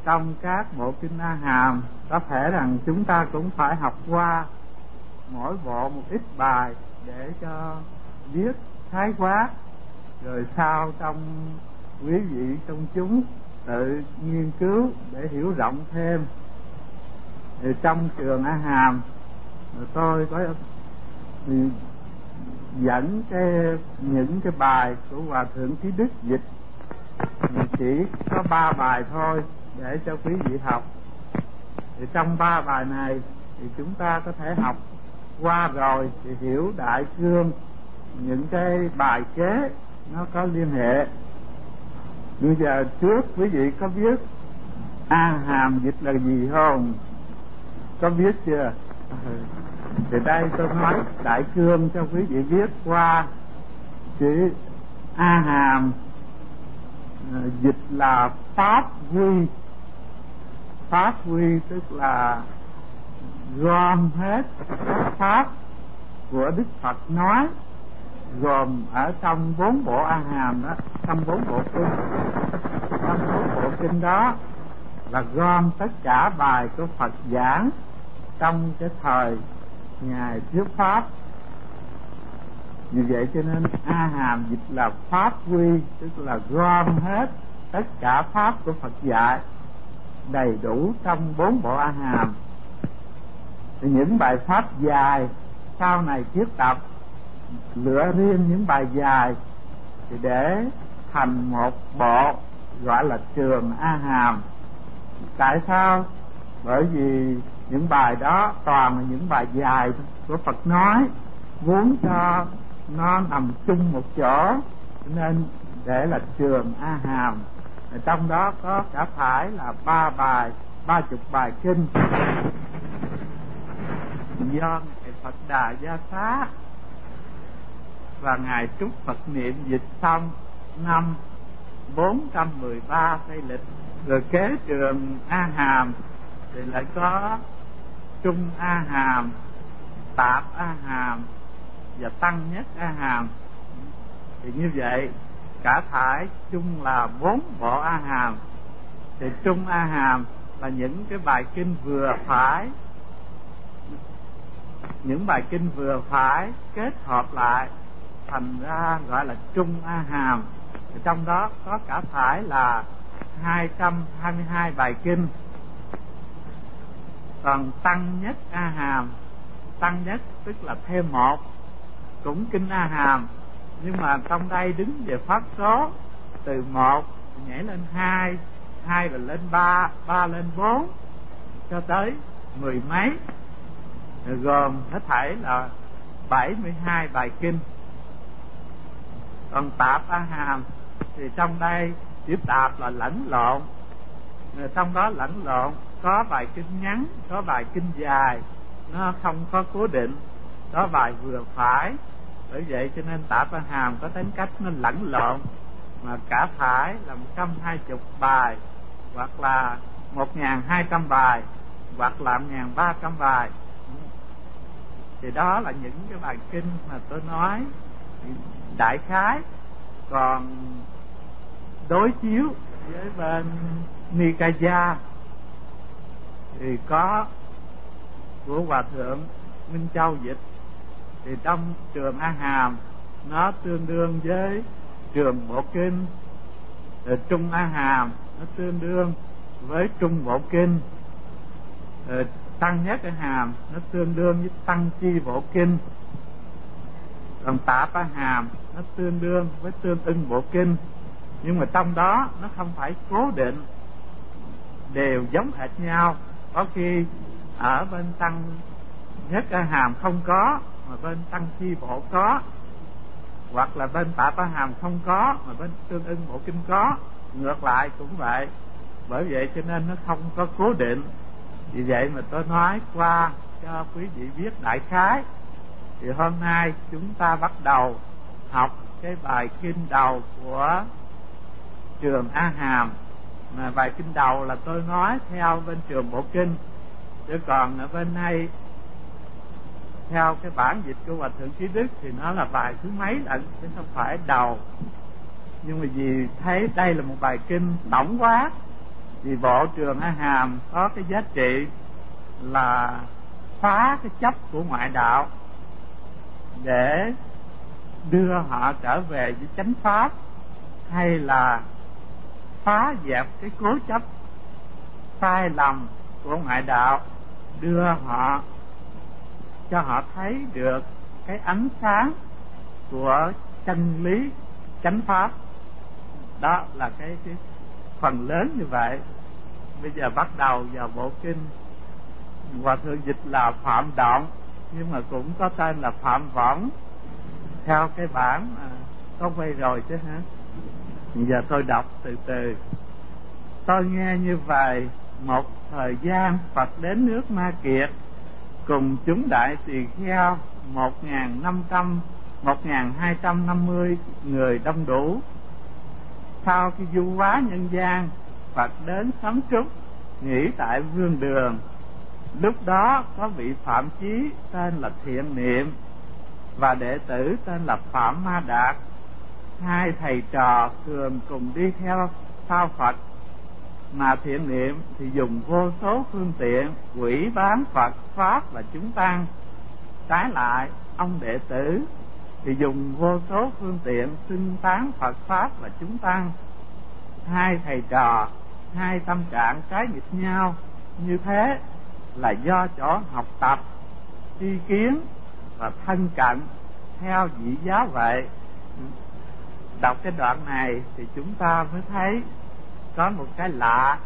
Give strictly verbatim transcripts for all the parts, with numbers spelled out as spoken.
trong các bộ kinh A Hàm, có thể rằng chúng ta cũng phải học qua mỗi bộ một ít bài để cho biết khái quát, rồi sau trong quý vị công chúng tự nghiên cứu để hiểu rộng thêm. Thì trong trường A Hàm tôi có dẫn cái những cái bài của Hòa Thượng Trí Đức dịch, chỉ có ba bài thôi để cho quý vị học. Thì trong ba bài này thì chúng ta có thể học qua rồi thì hiểu đại cương những cái bài kế nó có liên hệ. Bây giờ trước quý vị có biết A Hàm dịch là gì không? Có biết chưa? Thì đây tôi nói đại cương cho quý vị biết qua chữ A Hàm. Dịch là pháp quy. Pháp quy tức là gom hết các pháp của Đức Phật nói, gồm ở trong bốn bộ A Hàm đó, trong bốn bộ kinh. Trong bốn bộ kinh đó là gom tất cả bài của Phật giảng trong cái thời Ngài thuyết pháp. Vì vậy cho nên A Hàm dịch là pháp quy, tức là gom hết tất cả pháp của Phật dạy đầy đủ trong bốn bộ A Hàm. Thì những bài pháp dài sau này thiết tập lựa riêng những bài dài thì để thành một bộ gọi là trường A Hàm. Tại sao? Bởi vì những bài đó toàn là những bài dài của Phật nói, muốn cho nó nằm chung một chỗ nên để là trường A Hàm. Trong đó có cả phải là ba bài, ba chục bài kinh do Ngài Phật Đà Gia Xá và Ngài Trúc Phật Niệm dịch xong năm bốn trăm mười ba Tây Lịch. Rồi kế trường A Hàm thì lại có Trung A Hàm, Tạp A Hàm và Tăng Nhất A Hàm. Thì như vậy cả thải chung là bốn bộ A Hàm. Thì Trung A Hàm là những cái bài kinh vừa phải, những bài kinh vừa phải kết hợp lại thành ra gọi là Trung A Hàm. Thì trong đó có cả thải là hai trăm hai mươi hai bài kinh. Còn Tăng Nhất A Hàm, Tăng Nhất tức là thêm một, cũng kinh A Hàm, nhưng mà trong đây đứng về pháp số, từ một nhảy lên hai, hai rồi lên ba, ba lên bốn, cho tới mười mấy, rồi gồm hết thảy là bảy mươi hai bài kinh. Còn Tạp A Hàm thì trong đây chữ tạp là lẫn lộn, rồi trong đó lẫn lộn có bài kinh ngắn, có bài kinh dài, nó không có cố định, có bài vừa phải. Bởi vậy cho nên Tạp A Hàm có tính cách nó lẫn lộn, mà cả phải là một trăm hai mươi bài, hoặc là một ngàn hai trăm bài, hoặc là một ngàn ba trăm bài. Thì đó là những cái bài kinh mà tôi nói đại khái. Còn đối chiếu với bên Nikaya thì có của Hòa Thượng Minh Châu dịch, thì trong trường A Hàm nó tương đương với trường Bộ Kinh, rồi Trung A Hàm nó tương đương với Trung Bộ Kinh, rồi Tăng Nhất A Hàm nó tương đương với Tăng Chi Bộ Kinh, còn Tạp A Hàm nó tương đương với Tương Ưng Bộ Kinh. Nhưng mà trong đó nó không phải cố định đều giống hệt nhau. Có khi ở bên Tăng Nhất A Hàm không có mà bên Tăng Chi Bộ có, hoặc là bên Tạp A Hàm không có mà bên Tương Ưng Bộ Kinh có, ngược lại cũng vậy. Bởi vậy cho nên nó không có cố định. Vì vậy mà tôi nói qua cho quý vị biết đại khái. Thì hôm nay chúng ta bắt đầu học cái bài kinh đầu của trường A Hàm. Mà bài kinh đầu là tôi nói theo bên trường Bộ Kinh, chứ còn ở bên này theo cái bản dịch của Hòa Thượng Trí Đức thì nó là bài thứ mấy lận, chứ không phải đầu. Nhưng mà vì thấy đây là một bài kinh tổng quát Vì bộ Trường A Hàm có cái giá trị là phá cái chấp của ngoại đạo để đưa họ trở về với chánh pháp, hay là phá dẹp cái cố chấp sai lầm của ngoại đạo, đưa họ cho họ thấy được cái ánh sáng của chân lý chánh pháp. Đó là cái, cái phần lớn như vậy. Bây giờ bắt đầu vào bộ kinh, Hòa thượng dịch là Phạm Động, nhưng mà cũng có tên là Phạm Võng theo cái bản mà có quay rồi chứ hả. Giờ tôi đọc từ từ. Tôi nghe như vậy, một thời gian Phật đến nước Ma Kiệt cùng chúng đại tỳ kheo một nghìn năm trăm một nghìn hai trăm năm mươi người đông đủ. Sau khi du hóa nhân gian, Phật đến sắm trúc nghỉ tại Vương Đường. Lúc đó có vị Phạm Chí tên là Thiện Niệm và đệ tử tên là Phạm Ma Đạt, hai thầy trò thường cùng đi theo sau Phật. Mà Thiện Niệm thì dùng vô số phương tiện quỷ bán Phật pháp và chúng tăng. Trái lại, ông đệ tử thì dùng vô số phương tiện xưng tán Phật pháp và chúng tăng. Hai thầy trò, hai tâm trạng trái nghịch nhau như thế là do chỗ học tập, tri kiến và thân cận theo vị giáo vậy. Đọc cái đoạn này thì chúng ta mới thấy có một cái lạ.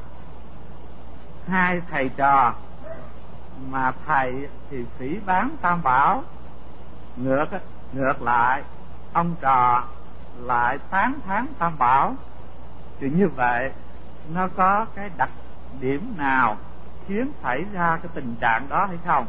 Hai thầy trò mà thầy thì phỉ báng Tam Bảo, ngược ngược lại ông trò lại tán thán Tam Bảo. Thì như vậy nó có cái đặc điểm nào khiến xảy ra cái tình trạng đó hay không?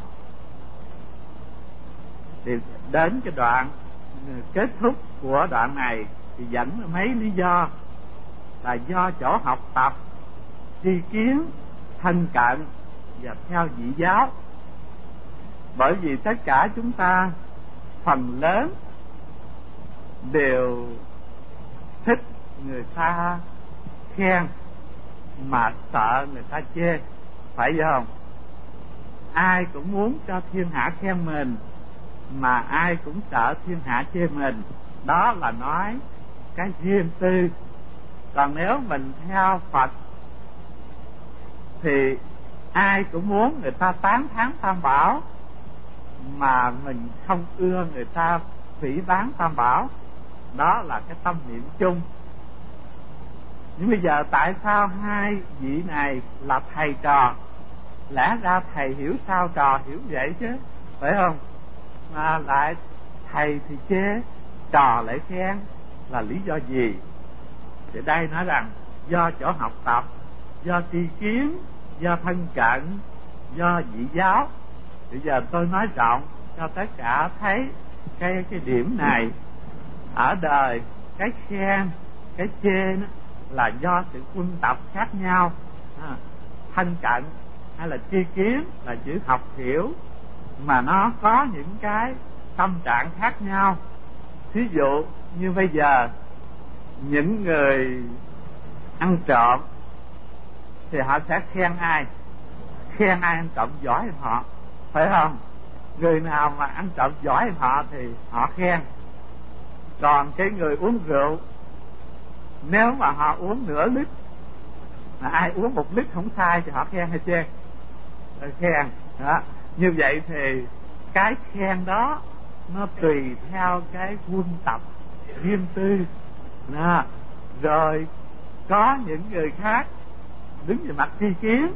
Thì đến cái đoạn kết thúc của đoạn này thì dẫn mấy lý do, là do chỗ học tập, tri kiến, thân cận và theo vị giáo. Bởi vì tất cả chúng ta phần lớn đều thích người ta khen mà sợ người ta chê, phải không? Ai cũng muốn cho thiên hạ khen mình, mà ai cũng sợ thiên hạ chê mình. Đó là nói cái riêng tư. Còn nếu mình theo Phật thì ai cũng muốn người ta tán thán Tam Bảo, mà mình không ưa người ta phỉ báng Tam Bảo. Đó là cái tâm niệm chung. Nhưng bây giờ tại sao hai vị này là thầy trò? Lẽ ra thầy hiểu sao trò hiểu vậy chứ, phải không? Mà lại thầy thì chê, trò lại khen, là lý do gì? Thì đây nói rằng do chỗ học tập, do tri kiến, do thân cận, do vị giáo. Bây giờ tôi nói rộng cho tất cả thấy cái cái điểm này. Ở đời cái khen, cái chê đó là do sự quân tập khác nhau. À, thân cận hay là tri kiến là chữ học hiểu, mà nó có những cái tâm trạng khác nhau. Thí dụ như bây giờ những người ăn trộm thì họ sẽ khen ai? Khen ai ăn trộm giỏi hơn họ, phải không? Người nào mà ăn trộm giỏi hơn họ thì họ khen. Còn cái người uống rượu, nếu mà họ uống nửa lít, mà ai uống một lít không sai thì họ khen hay chê? Khen. Đó. Như vậy thì cái khen đó nó tùy theo cái quân tập riêng tư. Đó. Rồi có những người khác đứng về mặt tri kiến.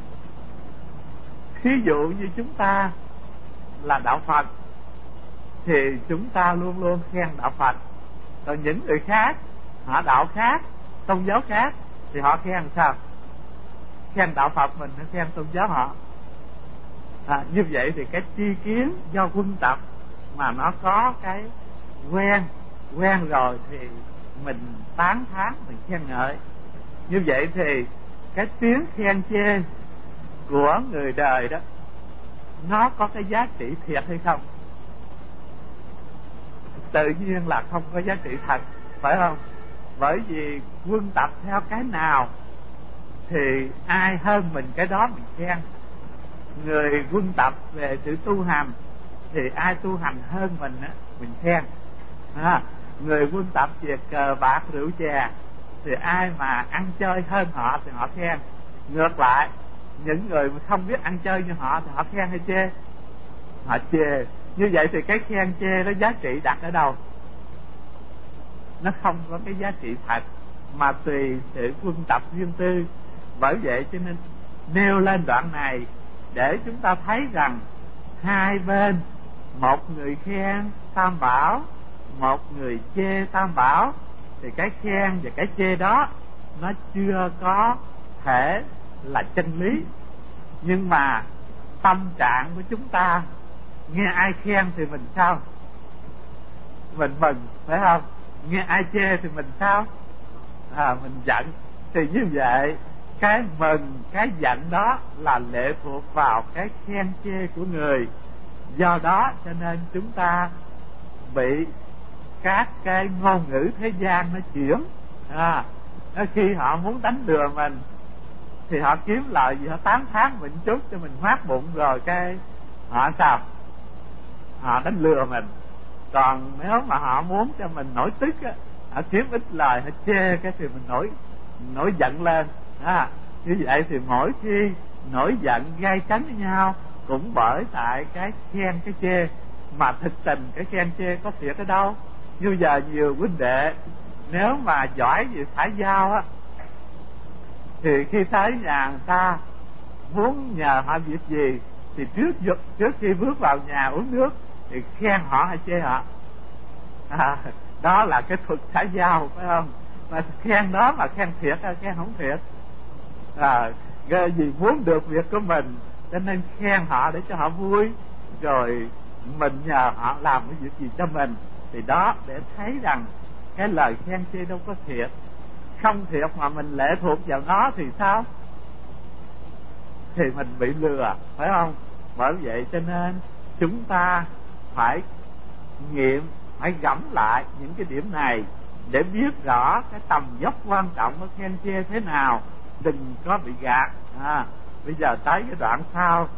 Thí dụ như chúng ta là đạo Phật thì chúng ta luôn luôn khen đạo Phật. Còn những người khác, họ đạo khác, tôn giáo khác, thì họ khen sao? Khen đạo Phật mình hay khen tôn giáo họ? À, như vậy thì cái tri kiến do quân tập mà nó có cái quen quen rồi thì mình tán thán, mình khen ngợi. Như vậy thì cái tiếng khen chê của người đời đó nó có cái giá trị thiệt hay không? Tự nhiên là không có giá trị thật, phải không? Bởi vì quân tập theo cái nào thì ai hơn mình cái đó mình khen. Người quân tập về sự tu hành thì ai tu hành hơn mình á mình khen. À, người quân tập về cờ bạc rượu chè thì ai mà ăn chơi hơn họ thì họ khen. Ngược lại, những người mà không biết ăn chơi như họ thì họ khen hay chê? Họ chê. Như vậy thì cái khen chê nó giá trị đặt ở đâu? Nó không có cái giá trị thật, mà tùy sự quân tập riêng tư. Bởi vậy cho nên nêu lên đoạn này để chúng ta thấy rằng hai bên, một người khen Tam Bảo, một người chê Tam Bảo, thì cái khen và cái chê đó nó chưa có thể là chân lý. Nhưng mà tâm trạng của chúng ta, nghe ai khen thì mình sao? Mình mừng, phải không? Nghe ai chê thì mình sao? À, mình giận. Thì như vậy, cái mừng, cái giận đó là lệ thuộc vào cái khen chê của người. Do đó cho nên chúng ta bị các cái ngôn ngữ thế gian nó chuyển. À, khi họ muốn đánh lừa mình thì họ kiếm lời gì, họ tán thán mình chút cho mình hoát bụng, rồi cái họ sao? Họ đánh lừa mình. Còn nếu mà họ muốn cho mình nổi tức á, họ kiếm ít lời, họ chê cái thì mình nổi nổi giận lên. À, như vậy thì mỗi khi nổi giận gay cấn với nhau cũng bởi tại cái khen cái chê. Mà thực tình cái khen chê có thiệt ở đâu? Như giờ nhiều huynh đệ nếu mà giỏi về xã giao á, thì khi thấy nhà người ta muốn nhờ họ việc gì thì trước trước khi bước vào nhà uống nước thì khen họ hay chê họ? À, đó là cái thuật xã giao, phải không? Mà khen đó mà khen thiệt hay khen không thiệt? À, vì muốn được việc của mình cho nên khen họ để cho họ vui, rồi mình nhờ họ làm cái việc gì cho mình. Thì đó, để thấy rằng cái lời khen chê đâu có thiệt. Không thiệt mà mình lệ thuộc vào nó thì sao? Thì mình bị lừa, phải không? Bởi vậy cho nên chúng ta phải nghiệm, phải gẫm lại những cái điểm này để biết rõ cái tầm dốc quan trọng của khen chê thế nào, đừng có bị gạt. À, bây giờ tới cái đoạn sau,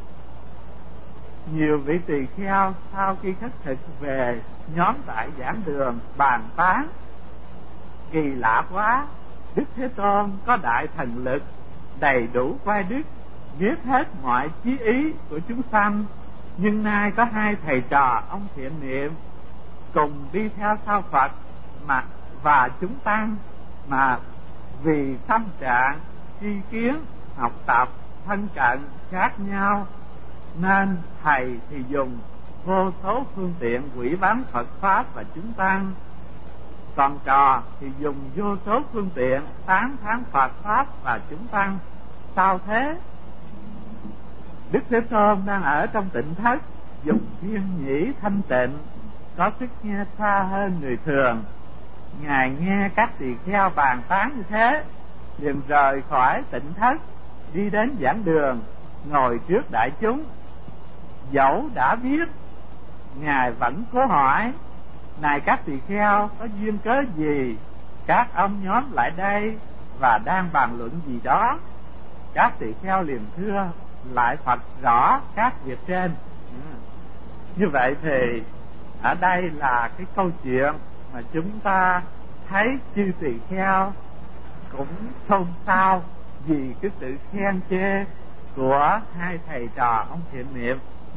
nhiều vị tỳ kheo sau khi khất thực về nhóm tại giảng đường bàn tán: kỳ lạ quá, Đức Thế Tôn có đại thần lực, đầy đủ quay đức, biết hết mọi chí ý của chúng sanh, nhưng nay có hai thầy trò ông Thiện Niệm cùng đi theo sau Phật mà và chúng tăng, mà vì tâm trạng tri kiến học tập thân cận khác nhau, nên thầy thì dùng vô số phương tiện quỷ bán Phật pháp và chúng tăng, còn trò thì dùng vô số phương tiện tán thán Phật pháp và chúng tăng. Sao thế? Đức Thế Tôn đang ở trong tịnh thất, dùng thiên nhĩ thanh tịnh, có sức nghe xa hơn người thường. Ngài nghe các tỳ kheo bàn tán như thế, liền rời khỏi tịnh thất, đi đến giảng đường, ngồi trước đại chúng. Dẫu đã biết, Ngài vẫn cố hỏi: này các tỳ kheo, có duyên cớ gì các ông nhóm lại đây và đang bàn luận gì đó? Các tỳ kheo liền thưa lại Phật rõ các việc trên. Như vậy thì ở đây là cái câu chuyện mà chúng ta thấy chư tỳ kheo cũng xôn xao vì cái sự khen chê của hai thầy trò ông Thiện Niệm.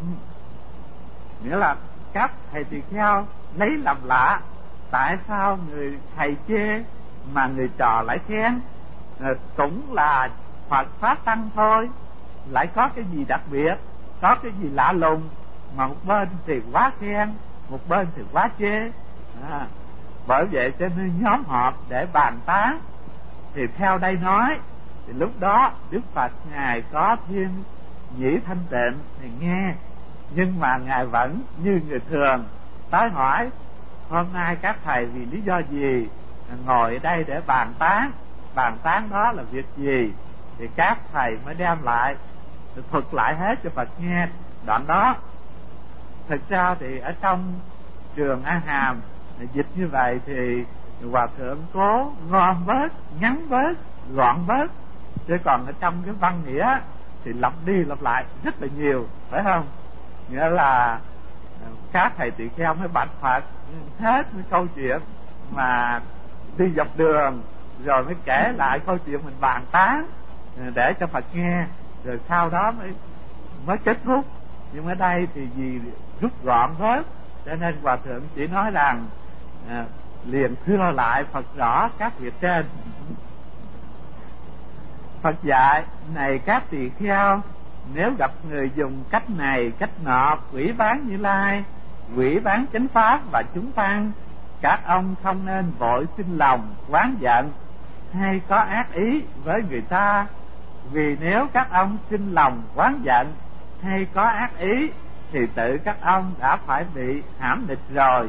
Nghĩa là các thầy tỳ kheo lấy làm lạ, tại sao người thầy chê mà người trò lại khen? À, cũng là Phật pháp tăng thôi, lại có cái gì đặc biệt, có cái gì lạ lùng mà một bên thì quá khen, một bên thì quá chê. À, bởi vậy cho nên nhóm họp để bàn tán. Thì theo đây nói, thì lúc đó Đức Phật Ngài có thiên nhĩ thanh tịnh thì nghe, nhưng mà Ngài vẫn như người thường tới hỏi: hôm nay các thầy vì lý do gì ngồi ở đây để bàn tán? Bàn tán đó là việc gì? Thì các thầy mới đem lại, thuật lại hết cho Phật nghe đoạn đó. Thực ra thì ở trong trường A Hàm dịch như vậy thì Hòa Thượng cố ngon bớt, ngắn bớt, gọn bớt. chứ còn ở trong cái văn nghĩa thì lặp đi lặp lại rất là nhiều, phải không? Nghĩa là các thầy tỳ kheo mới bạch Phật hết cái câu chuyện mà đi dọc đường, rồi mới kể lại câu chuyện mình bàn tán để cho Phật nghe, rồi sau đó mới mới kết thúc. Nhưng ở đây thì vì rút gọn hết, cho nên Hòa Thượng chỉ nói rằng à, liền thưa lại Phật rõ các việc trên. Phật dạy: này các tỳ kheo, nếu gặp người dùng cách này cách nọ quỷ bán Như Lai, quỷ bán chánh pháp và chúng tăng, các ông không nên vội sinh lòng oán giận hay có ác ý với người ta, vì nếu các ông sinh lòng oán giận hay có ác ý thì tự các ông đã phải bị hãm địch rồi.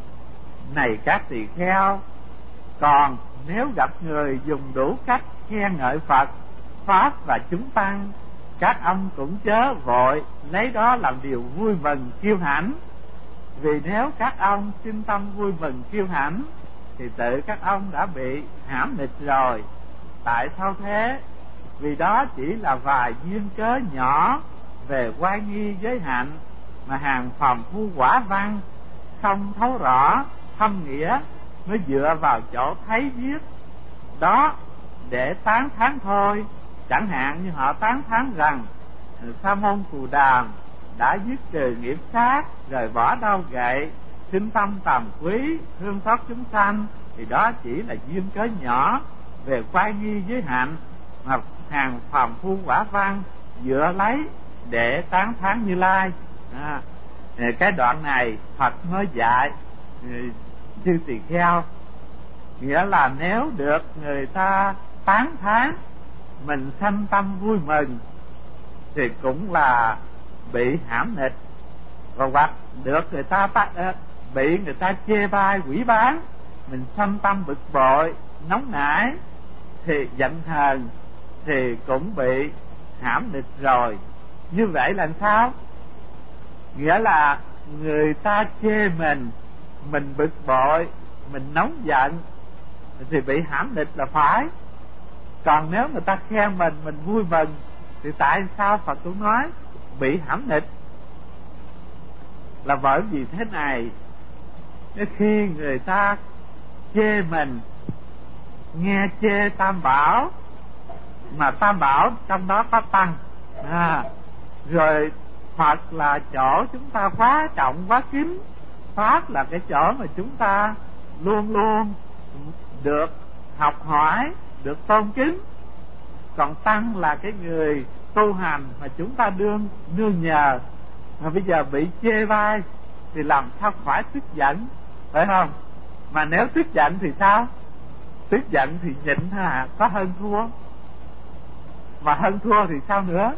Này các tỳ kheo, còn nếu gặp người dùng đủ cách khen ngợi Phật, pháp và chúng tăng, các ông cũng chớ vội lấy đó làm điều vui mừng kiêu hãnh, vì nếu các ông sinh tâm vui mừng kiêu hãnh thì tự các ông đã bị hãm địch rồi. Tại sao thế? Vì đó chỉ là vài duyên cớ nhỏ về oai nghi giới hạnh mà hàng phàm phu quả văn không thấu rõ thâm nghĩa, mới dựa vào chỗ thấy viết đó để tán thán thôi. Chẳng hạn như họ tán thán rằng Sa môn Cù Đàm đã dứt trừ nghiệp sát, rời bỏ đau gậy, sinh tâm tàm quý, thương xót chúng sanh, thì đó chỉ là duyên cớ nhỏ về oai nghi giới hạnh mà hàng phàm phu quả văn dựa lấy để tán thán Như Lai. À, cái đoạn này Phật mới dạy chư tỳ kheo, nghĩa là nếu được người ta tán thán mình sanh tâm vui mừng thì cũng là bị hãm địch, và hoặc được người ta bị người ta chê bai quỷ bán, mình sanh tâm bực bội nóng nảy thì giận hờn thì cũng bị hãm địch rồi. Như vậy là sao? Nghĩa là người ta chê mình, mình bực bội, mình nóng giận thì bị hãm địch là phải. Còn nếu người ta khen mình, mình vui mừng thì tại sao Phật cũng nói bị hãm địch? Là bởi vì thế này, khi người ta chê mình, nghe chê Tam Bảo, mà Tam Bảo trong đó có tăng, à, rồi Phật là chỗ chúng ta quá trọng quá kính, Pháp là cái chỗ mà chúng ta luôn luôn được học hỏi, được tôn kính, còn tăng là cái người tu hành mà chúng ta đương nương nhờ, mà bây giờ bị chê bai thì làm sao phải tức giận, phải không? Mà nếu tức giận thì sao? Tức giận thì nhịn ha, có hơn thua, mà hơn thua thì sao nữa?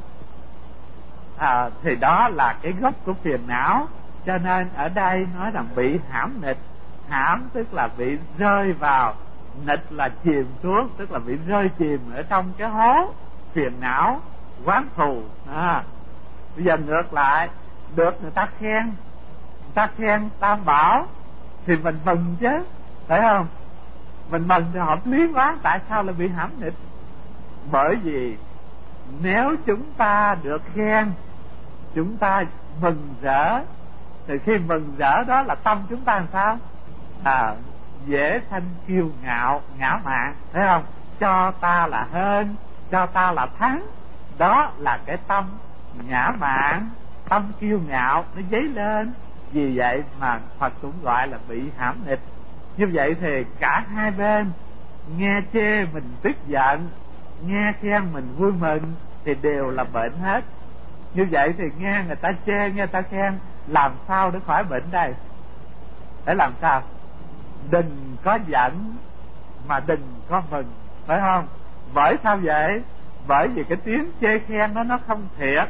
À, thì đó là cái gốc của phiền não. Cho nên ở đây nói rằng bị hãm nghịch. Hãm tức là bị rơi vào, nghịch là chìm xuống, tức là bị rơi chìm ở trong cái hố phiền não oán thù. À, bây giờ ngược lại, được người ta khen, người ta khen Tam Bảo thì mình mừng chứ, phải không? Mình mừng thì hợp lý quá. Tại sao lại bị hãm nghịch? Bởi vì nếu chúng ta được khen, chúng ta mừng rỡ, thì khi mừng rỡ đó là tâm chúng ta làm sao? À, dễ sanh kiêu ngạo, ngã mạn, thấy không? Cho ta là hơn, cho ta là thắng. Đó là cái tâm ngã mạn, tâm kiêu ngạo nó dấy lên. Vì vậy mà Phật cũng gọi là bị hãm nghịch. Như vậy thì cả hai bên, nghe chê mình tức giận, nghe khen mình vui mừng thì đều là bệnh hết. Như vậy thì nghe người ta chê, nghe người ta khen, làm sao để khỏi bệnh đây? Để làm sao? Đừng có giận mà đừng có mừng, phải không? Bởi sao vậy? Bởi vì cái tiếng chê khen đó nó không thiệt.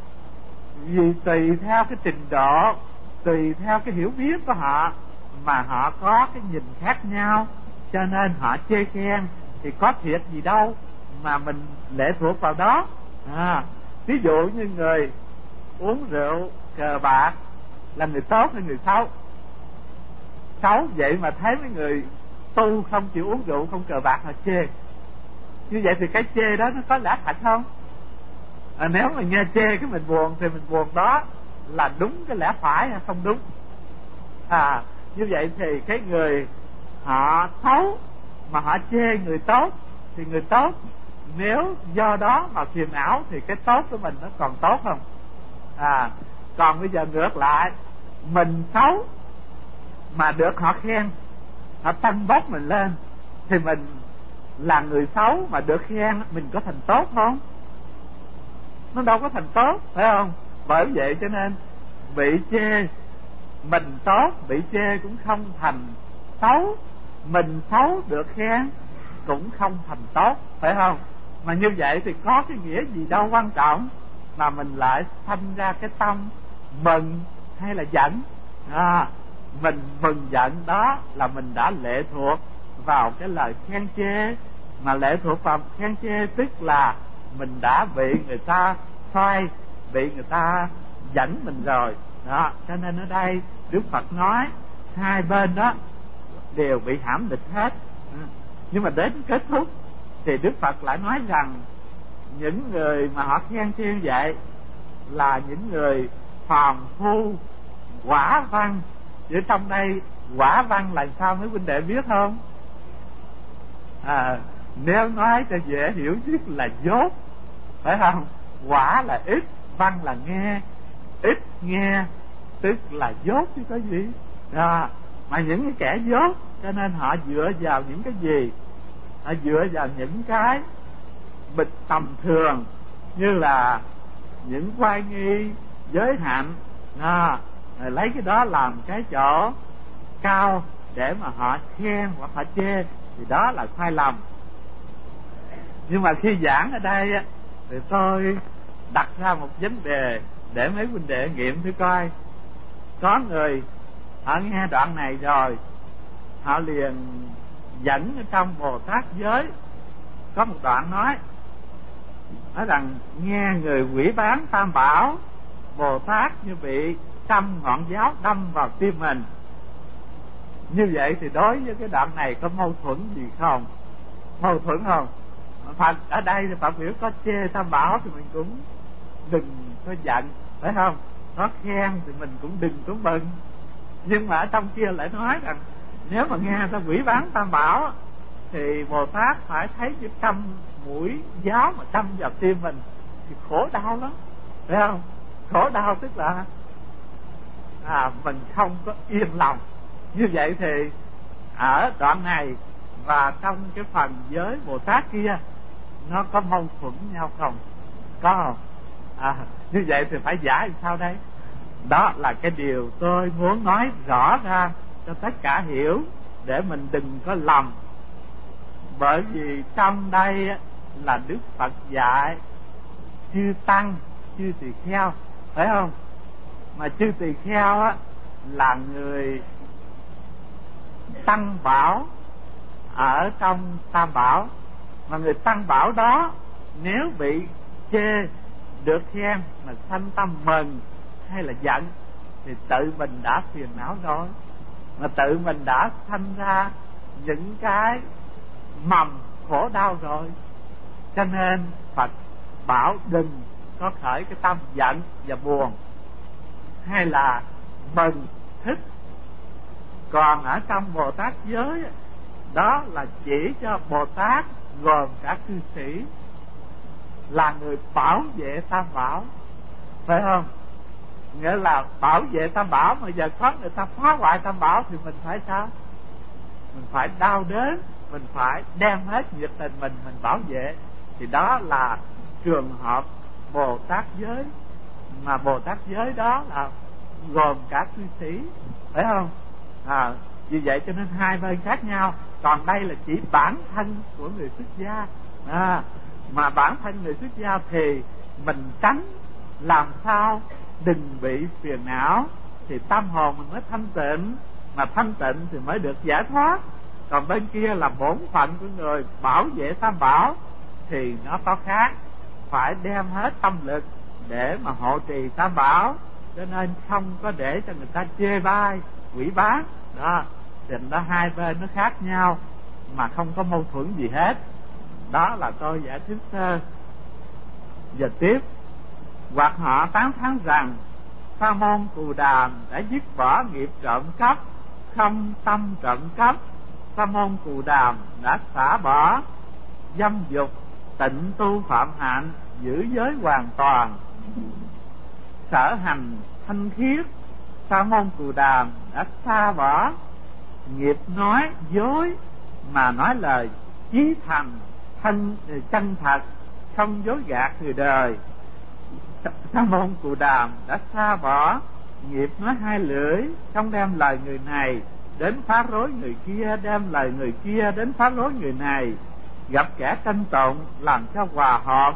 Vì tùy theo cái trình độ, tùy theo cái hiểu biết của họ mà họ có cái nhìn khác nhau, cho nên họ chê khen. Thì có thiệt gì đâu mà mình lệ thuộc vào đó. À, ví dụ như người uống rượu cờ bạc là người tốt hay người xấu? Xấu. Vậy mà thấy mấy người tu không chịu uống rượu, không cờ bạc họ chê. Như vậy thì cái chê đó nó có lẽ thật không? À, nếu mà nghe chê cái mình buồn thì mình buồn đó là đúng cái lẽ phải hay không đúng? À, như vậy thì cái người họ xấu mà họ chê người tốt thì người tốt nếu do đó mà phiền não thì cái tốt của mình nó còn tốt không? À, còn bây giờ ngược lại, mình xấu mà được họ khen, họ tăng bốc mình lên, thì mình là người xấu mà được khen, mình có thành tốt không? Nó đâu có thành tốt, phải không? Bởi vậy cho nên bị chê mình tốt, bị chê cũng không thành xấu, mình xấu được khen cũng không thành tốt, phải không? Mà như vậy thì có cái nghĩa gì đâu quan trọng mà mình lại sanh ra cái tâm mừng hay là giận. À, mình mừng giận đó là mình đã lệ thuộc vào cái lời khen chê, mà lệ thuộc vào khen chê tức là mình đã bị người ta xoay, bị người ta dẫn mình rồi đó. Cho nên ở đây Đức Phật nói hai bên đó đều bị hãm địch hết. Nhưng mà đến kết thúc thì Đức Phật lại nói rằng những người mà họ khen chê vậy là những người phàm phu quả văn. Ở trong đây quả văn là sao mấy huynh đệ biết không? À, nếu nói cho dễ hiểu nhất là dốt, phải không? Quả là ít, văn là nghe, ít nghe tức là dốt chứ có gì. À, mà những cái kẻ dốt cho nên họ dựa vào những cái gì? Họ dựa vào những cái bịch tầm thường, như là những oai nghi giới hạnh, à, lấy cái đó làm cái chỗ cao để mà họ khen hoặc họ chê, thì đó là sai lầm. Nhưng mà khi giảng ở đây thì tôi đặt ra một vấn đề để mấy huynh đệ nghiệm thử coi. Có người họ nghe đoạn này rồi họ liền dẫn ở trong Bồ Tát giới có một đoạn nói nói rằng nghe người quỷ bán tam bảo, Bồ Tát như bị trăm ngọn giáo đâm vào tim mình. Như vậy thì đối với cái đoạn này có mâu thuẫn gì không? Mâu thuẫn không? Phật ở đây thì Phật biểu có chê tam bảo thì mình cũng đừng có giận, phải không? Có khen thì mình cũng đừng có mừng. Nhưng mà ở trong kia lại nói rằng nếu mà nghe ta quỷ bán tam bảo thì Bồ Tát phải thấy cái trăm mũi giáo mà đâm vào tim mình thì khổ đau lắm, phải không? Khổ đau tức là à, mình không có yên lòng. Như vậy thì ở đoạn này và trong cái phần giới Bồ Tát kia nó có mâu thuẫn nhau không? Có không? À, như vậy thì phải giải sao đây? Đó là cái điều tôi muốn nói rõ ra cho tất cả hiểu, để mình đừng có lầm. Bởi vì trong đây là Đức Phật dạy chư tăng, chư tỳ kheo, phải không? Mà chư tỳ kheo á là người tăng bảo ở trong tam bảo, mà người tăng bảo đó nếu bị chê được khen mà sanh tâm mừng hay là giận thì tự mình đã phiền não rồi, mà tự mình đã sanh ra những cái mầm khổ đau rồi. Cho nên Phật bảo đừng có khởi cái tâm giận và buồn hay là mừng thích. Còn ở trong Bồ Tát giới đó là chỉ cho Bồ Tát gồm cả cư sĩ là người bảo vệ tam bảo, phải không? Nghĩa là bảo vệ tam bảo, mà giờ có người ta phá hoại tam bảo thì mình phải sao? Mình phải đau đớn, mình phải đem hết nhiệt tình mình mình bảo vệ. Thì đó là trường hợp Bồ Tát giới, mà Bồ Tát giới đó là gồm cả cư sĩ, phải không? À, vì vậy cho nên hai bên khác nhau. Còn đây là chỉ bản thân của người xuất gia. À, mà bản thân người xuất gia thì mình tránh làm sao đừng bị phiền não thì tâm hồn mình mới thanh tịnh, mà thanh tịnh thì mới được giải thoát. Còn bên kia là bổn phận của người bảo vệ tam bảo thì nó có khác, phải đem hết tâm lực để mà hộ trì tam bảo, cho nên không có để cho người ta chê bai quỷ báng đó. Thì đó hai bên nó khác nhau mà không có mâu thuẫn gì hết. Đó là tôi giải thích sơ. Giờ tiếp, hoặc họ tán thán rằng Sa môn Cù Đàm đã dứt bỏ nghiệp trộm cắp, không tâm trộm cắp. Sa môn Cù Đàm đã xả bỏ dâm dục, tịnh tu phạm hạnh, giữ giới hoàn toàn, sở hành thanh khiết. Sa môn Cù Đàm đã xa bỏ nghiệp nói dối, mà nói lời chí thành, thân chân thật, không dối gạt người đời. Sa môn Cù Đàm đã xa bỏ nghiệp nói hai lưỡi, không đem lời người này đến phá rối người kia, đem lời người kia đến phá rối người này. Gặp kẻ tranh tụng làm cho hòa hợp,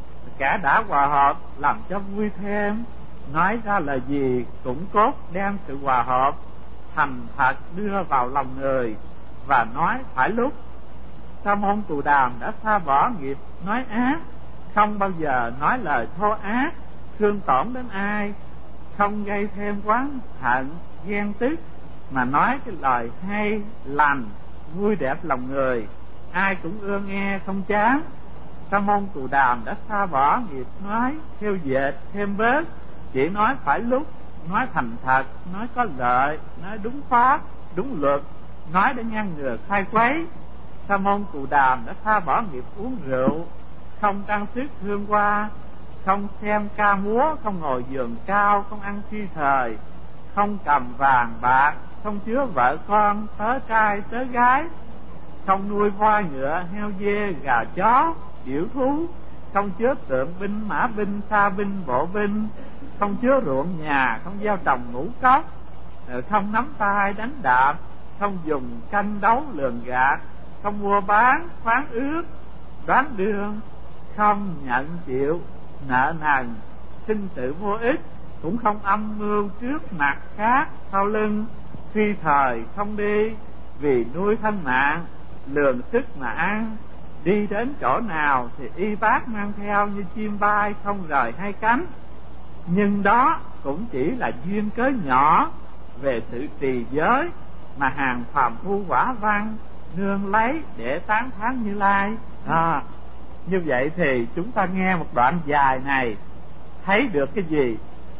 kẻ đã hòa hợp làm cho vui thêm. Nói ra lời gì cũng cốt đem sự hòa hợp thành thật đưa vào lòng người, và nói phải lúc. Sa môn Cù Đàm đã xa bỏ nghiệp nói ác, không bao giờ nói lời thô ác, thương tổn đến ai, không gây thêm oán hận ghen tức, mà nói cái lời hay lành vui đẹp lòng người, ai cũng ưa nghe không chán. Sa môn Cù Đàm đã xa bỏ nghiệp nói theo dệt thêm bớt, chỉ nói phải lúc, nói thành thật, nói có lợi, nói đúng pháp đúng luật, nói để ngăn ngừa khai quấy. Sa môn Cù Đàm đã xa bỏ nghiệp uống rượu, không trang sức hương hoa, không xem ca múa, không ngồi giường cao, không ăn phi thời, không cầm vàng bạc, không chứa vợ con, tớ trai tớ gái, không nuôi voi ngựa heo dê gà chó điểu thú, không chứa tượng binh mã binh xa binh bộ binh, không chứa ruộng nhà, không gieo trồng ngũ cốc, không nắm tay đánh đạp, không dùng canh đấu lường gạt, không mua bán khoán ước đoán đương, không nhận chịu nợ nần sinh sự vô ích, cũng không âm mưu trước mặt khác sau lưng, phi thời không đi vì nuôi thân mạng, lường sức mà ăn, đi đến chỗ nào thì y bác mang theo như chim bay không rời hai cánh. Nhưng đó cũng chỉ là duyên cớ nhỏ về sự trì giới mà hàng phàm phu quả văn nương lấy để tán thán Như Lai. À, như vậy thì chúng ta nghe một đoạn dài này thấy được cái gì?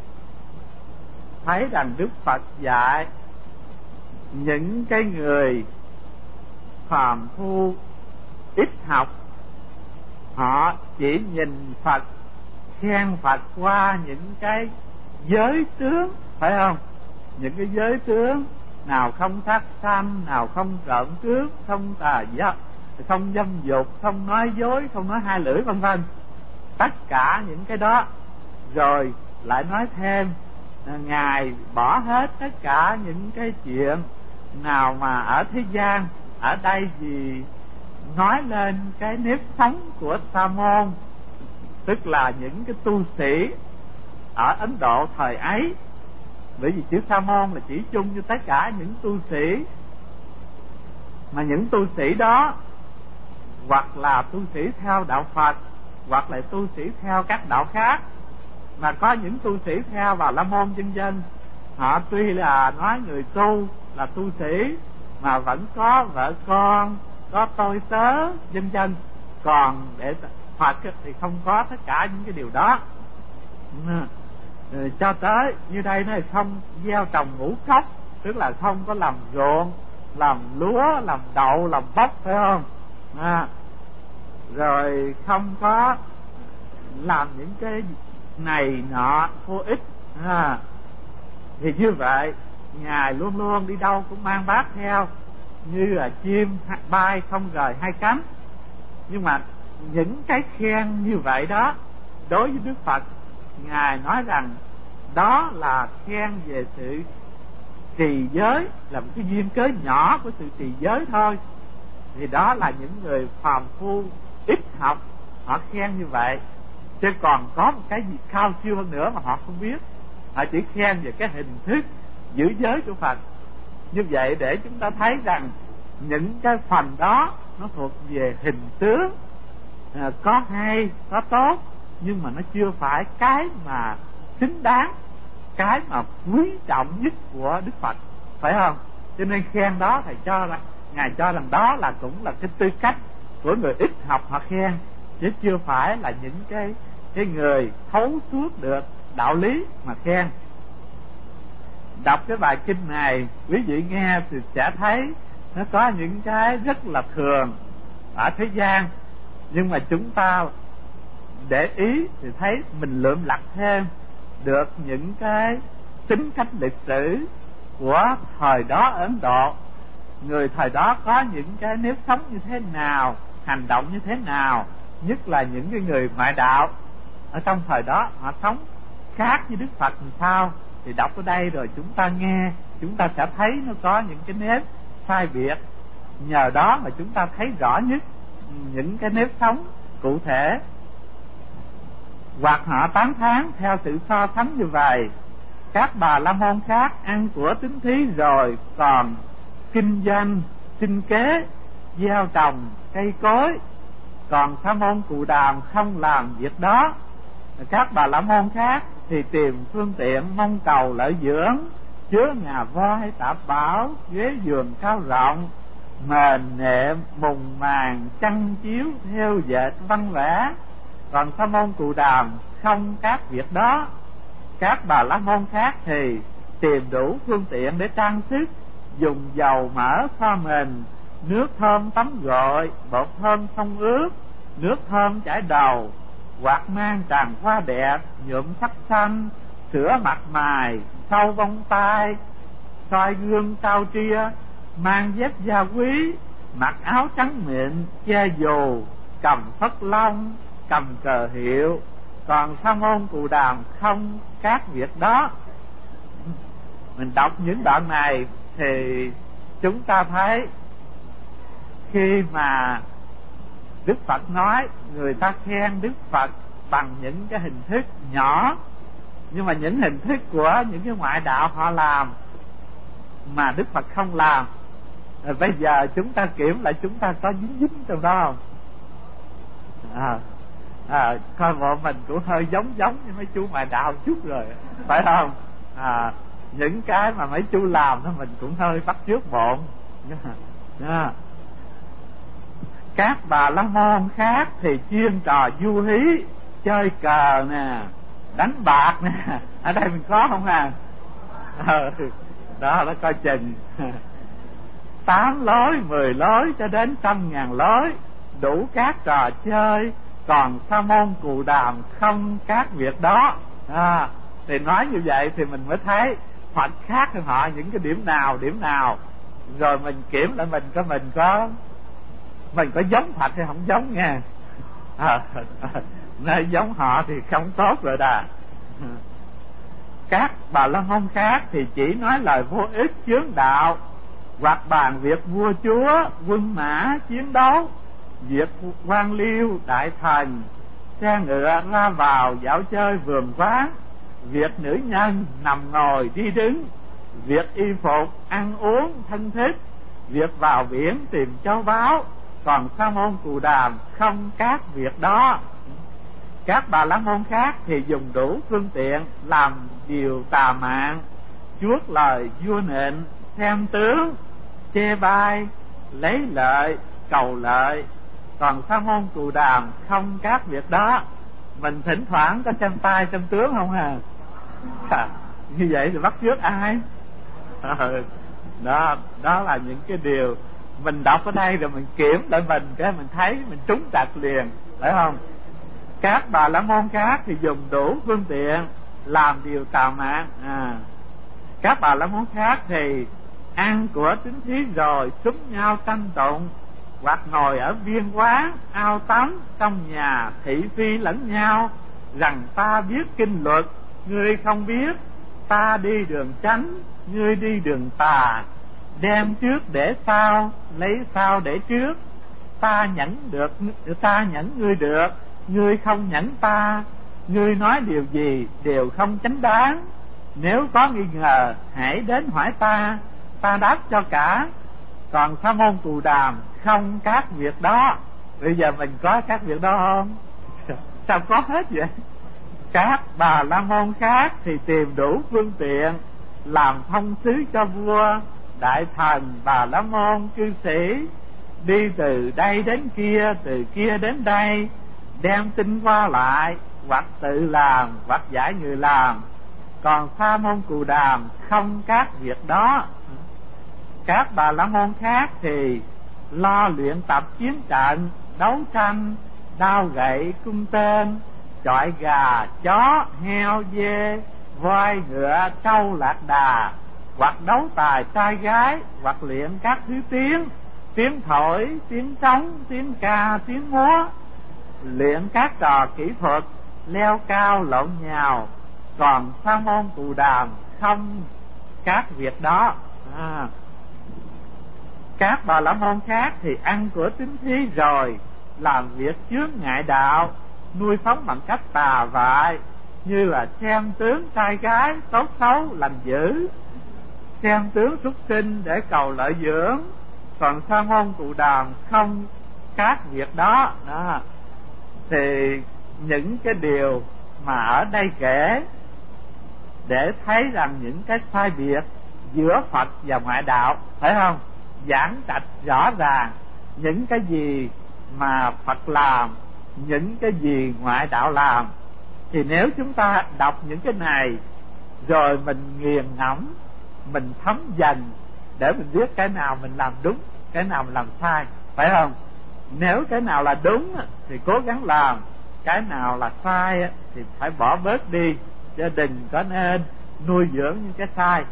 Thấy rằng Đức Phật dạy những cái người phàm phu ít học, họ chỉ nhìn Phật, khen Phật qua những cái giới tướng, phải không? Những cái giới tướng nào không sát sanh, nào không trộm cướp, không tà dâm, không dâm dục, không nói dối, không nói hai lưỡi, vân vân. Tất cả những cái đó, rồi lại nói thêm Ngài bỏ hết tất cả những cái chuyện nào mà ở thế gian, ở đây vì nói lên cái nếp sống của Sa môn, tức là những cái tu sĩ ở Ấn Độ thời ấy. Bởi vì chữ Sa môn là chỉ chung cho tất cả những tu sĩ, mà những tu sĩ đó hoặc là tu sĩ theo đạo Phật, hoặc là tu sĩ theo các đạo khác. Mà có những tu sĩ theo Bà La Môn vân vân, họ tuy là nói người tu là tu sĩ mà vẫn có vợ con, có tôi tớ vân vân. Còn để Phật thì không có tất cả những cái điều đó. Cho tới như đây nó không gieo trồng ngũ cốc, tức là không có làm ruộng, làm lúa, làm đậu, làm bắp, phải không? À, rồi không có làm những cái này nọ vô ích. À, thì như vậy Ngài luôn luôn đi đâu cũng mang bát theo, như là chim bay không rời hai cánh. Nhưng mà những cái khen như vậy đó, đối với Đức Phật, Ngài nói rằng đó là khen về sự trì giới, là một cái duyên cớ nhỏ của sự trì giới thôi. Thì đó là những người phàm phu ít học, họ khen như vậy. Chứ còn có một cái gì cao siêu hơn nữa mà họ không biết, họ chỉ khen về cái hình thức giữ giới của Phật. Như vậy để chúng ta thấy rằng những cái phần đó nó thuộc về hình tướng, à, có hay có tốt, nhưng mà nó chưa phải cái mà xứng đáng, cái mà quý trọng nhất của Đức Phật, phải không? Cho nên khen đó thầy cho rằng Ngài cho rằng đó là cũng là cái tư cách của người ít học họ khen, chứ chưa phải là những cái cái người thấu suốt được đạo lý mà khen. Đọc cái bài kinh này, quý vị nghe thì sẽ thấy nó có những cái rất là thường ở thế gian, nhưng mà chúng ta để ý thì thấy mình lượm lặt thêm được những cái tính cách lịch sử của thời đó Ấn Độ. Người thời đó có những cái nếp sống như thế nào, hành động như thế nào, nhất là những cái người ngoại đạo ở trong thời đó họ sống khác với Đức Phật làm sao. Thì đọc ở đây rồi chúng ta nghe, chúng ta sẽ thấy nó có những cái nếp sai biệt. Nhờ đó mà chúng ta thấy rõ nhất những cái nếp sống cụ thể. Hoặc họ tán thán theo sự so sánh như vậy: các bà la môn khác ăn của tín thí rồi còn kinh doanh sinh kế, gieo trồng cây cối, còn Sa môn Cù Đàm không làm việc đó. Các bà la môn khác thì tìm phương tiện mong cầu lợi dưỡng, chứa ngà voi tạp bảo, ghế giường cao rộng, mền nệm mùng màn, chăn chiếu theo dệt văn vẽ. Còn Sa môn Cù Đàm không các việc đó. Các bà la môn khác thì tìm đủ phương tiện để trang sức, dùng dầu mỡ xoa mình, nước thơm tắm gội, bột thơm xông ướt, nước thơm chải đầu, hoặc mang tràng hoa đẹp, nhuộm sắc xanh, sữa mặt mày, sâu vòng tay, soi gương cao tria, mang dép da quý, mặc áo trắng mịn, che dù, cầm phất long, cầm cờ hiệu. Còn Sa môn Cù Đàm không các việc đó. Mình đọc những đoạn này thì chúng ta thấy khi mà Đức Phật nói, người ta khen Đức Phật bằng những cái hình thức nhỏ, nhưng mà những hình thức của những cái ngoại đạo họ làm mà Đức Phật không làm. Rồi bây giờ chúng ta kiểm lại chúng ta có dính dính trong đó không? À, à, coi bộ mình cũng hơi giống giống như mấy chú ngoại đạo chút rồi, phải không? À, những cái mà mấy chú làm đó mình cũng hơi bắt chước bộn. À, các bà la môn khác thì chuyên trò du hí, chơi cờ nè, đánh bạc nè. Ở đây mình có không à? À đó, nó coi chừng tám lối, mười lối cho đến trăm ngàn lối, đủ các trò chơi. Còn Sa môn Cù Đàm không các việc đó. À, thì nói như vậy thì mình mới thấy Phật khác hơn họ những cái điểm nào điểm nào, rồi mình kiểm lại mình có mình có mình có giống Phật hay không giống nha. À, nơi giống họ thì không tốt rồi đà. Các bà la môn khác thì chỉ nói lời vô ích chướng đạo, hoặc bàn việc vua chúa, quân mã chiến đấu, việc quan liêu đại thần, xe ngựa ra vào dạo chơi vườn quán, việc nữ nhân nằm ngồi đi đứng, việc y phục ăn uống thân thích, việc vào biển tìm châu báu. Còn Sa môn Cù Đàm không các việc đó. Các bà la môn khác thì dùng đủ phương tiện làm điều tà mạng, chuốt lời vua nịnh, xem tướng, chê bai, lấy lợi, cầu lợi. Còn Sa môn Cù Đàm không các việc đó. Mình thỉnh thoảng có xem tai xem tướng không à? À, như vậy thì bắt chước ai? À, đó, đó là những cái điều mình đọc ở đây rồi mình kiểm lại mình, cái mình thấy mình trúng chặt liền, phải không? Các bà la môn khác thì dùng đủ phương tiện làm điều tà mạng. À, các bà la môn khác thì ăn của tín thí rồi xúm nhau tranh tụng, hoặc ngồi ở viên quán ao tắm trong nhà thị phi lẫn nhau, rằng ta biết kinh luật, ngươi không biết, ta đi đường chánh, ngươi đi đường tà, đem trước để sau, lấy sau để trước, ta nhẫn được, ta nhẫn ngươi được, ngươi không nhẫn ta, ngươi nói điều gì đều không chánh đáng, nếu có nghi ngờ hãy đến hỏi ta, ta đáp cho cả. Còn Sa môn Cù Đàm không các việc đó. Bây giờ mình có các việc đó không? Sao có hết vậy? Các bà la môn khác thì tìm đủ phương tiện làm thông sứ cho vua, đại thần, bà la môn, cư sĩ, đi từ đây đến kia, từ kia đến đây, đem tin qua lại, hoặc tự làm hoặc giải người làm. Còn Sa môn Cù Đàm không các việc đó. Các Bà La Môn khác thì lo luyện tập chiến trận, đấu tranh, đao gậy cung tên, chọi gà chó heo dê, voi ngựa trâu lạc đà, hoặc đấu tài trai gái, hoặc luyện các thứ tiếng, tiếng thổi, tiếng trống, tiếng ca, tiếng múa, luyện các trò kỹ thuật leo cao lộn nhào. Còn Sa môn Cù Đàm không các việc đó. à, Các Bà La Môn khác thì ăn của tín thí rồi làm việc chướng ngại đạo, nuôi sống bằng cách tà vại, như là xem tướng trai gái tốt xấu lành dữ, xem tướng súc sinh để cầu lợi dưỡng. Còn Sa môn Cù Đàm không các việc đó. đó Thì những cái điều mà ở đây kể để thấy rằng những cái sai biệt giữa Phật và ngoại đạo, phải không? Giảng trạch rõ ràng những cái gì mà Phật làm, những cái gì ngoại đạo làm. Thì nếu chúng ta đọc những cái này rồi mình nghiền ngẫm, mình thấm dần để mình biết cái nào mình làm đúng, cái nào mình làm sai, phải không? Nếu cái nào là đúng thì cố gắng làm, cái nào là sai thì phải bỏ bớt đi, chứ đừng có nên nuôi dưỡng những cái sai.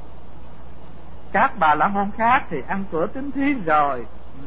Các Bà La Môn khác thì ăn của tín thí rồi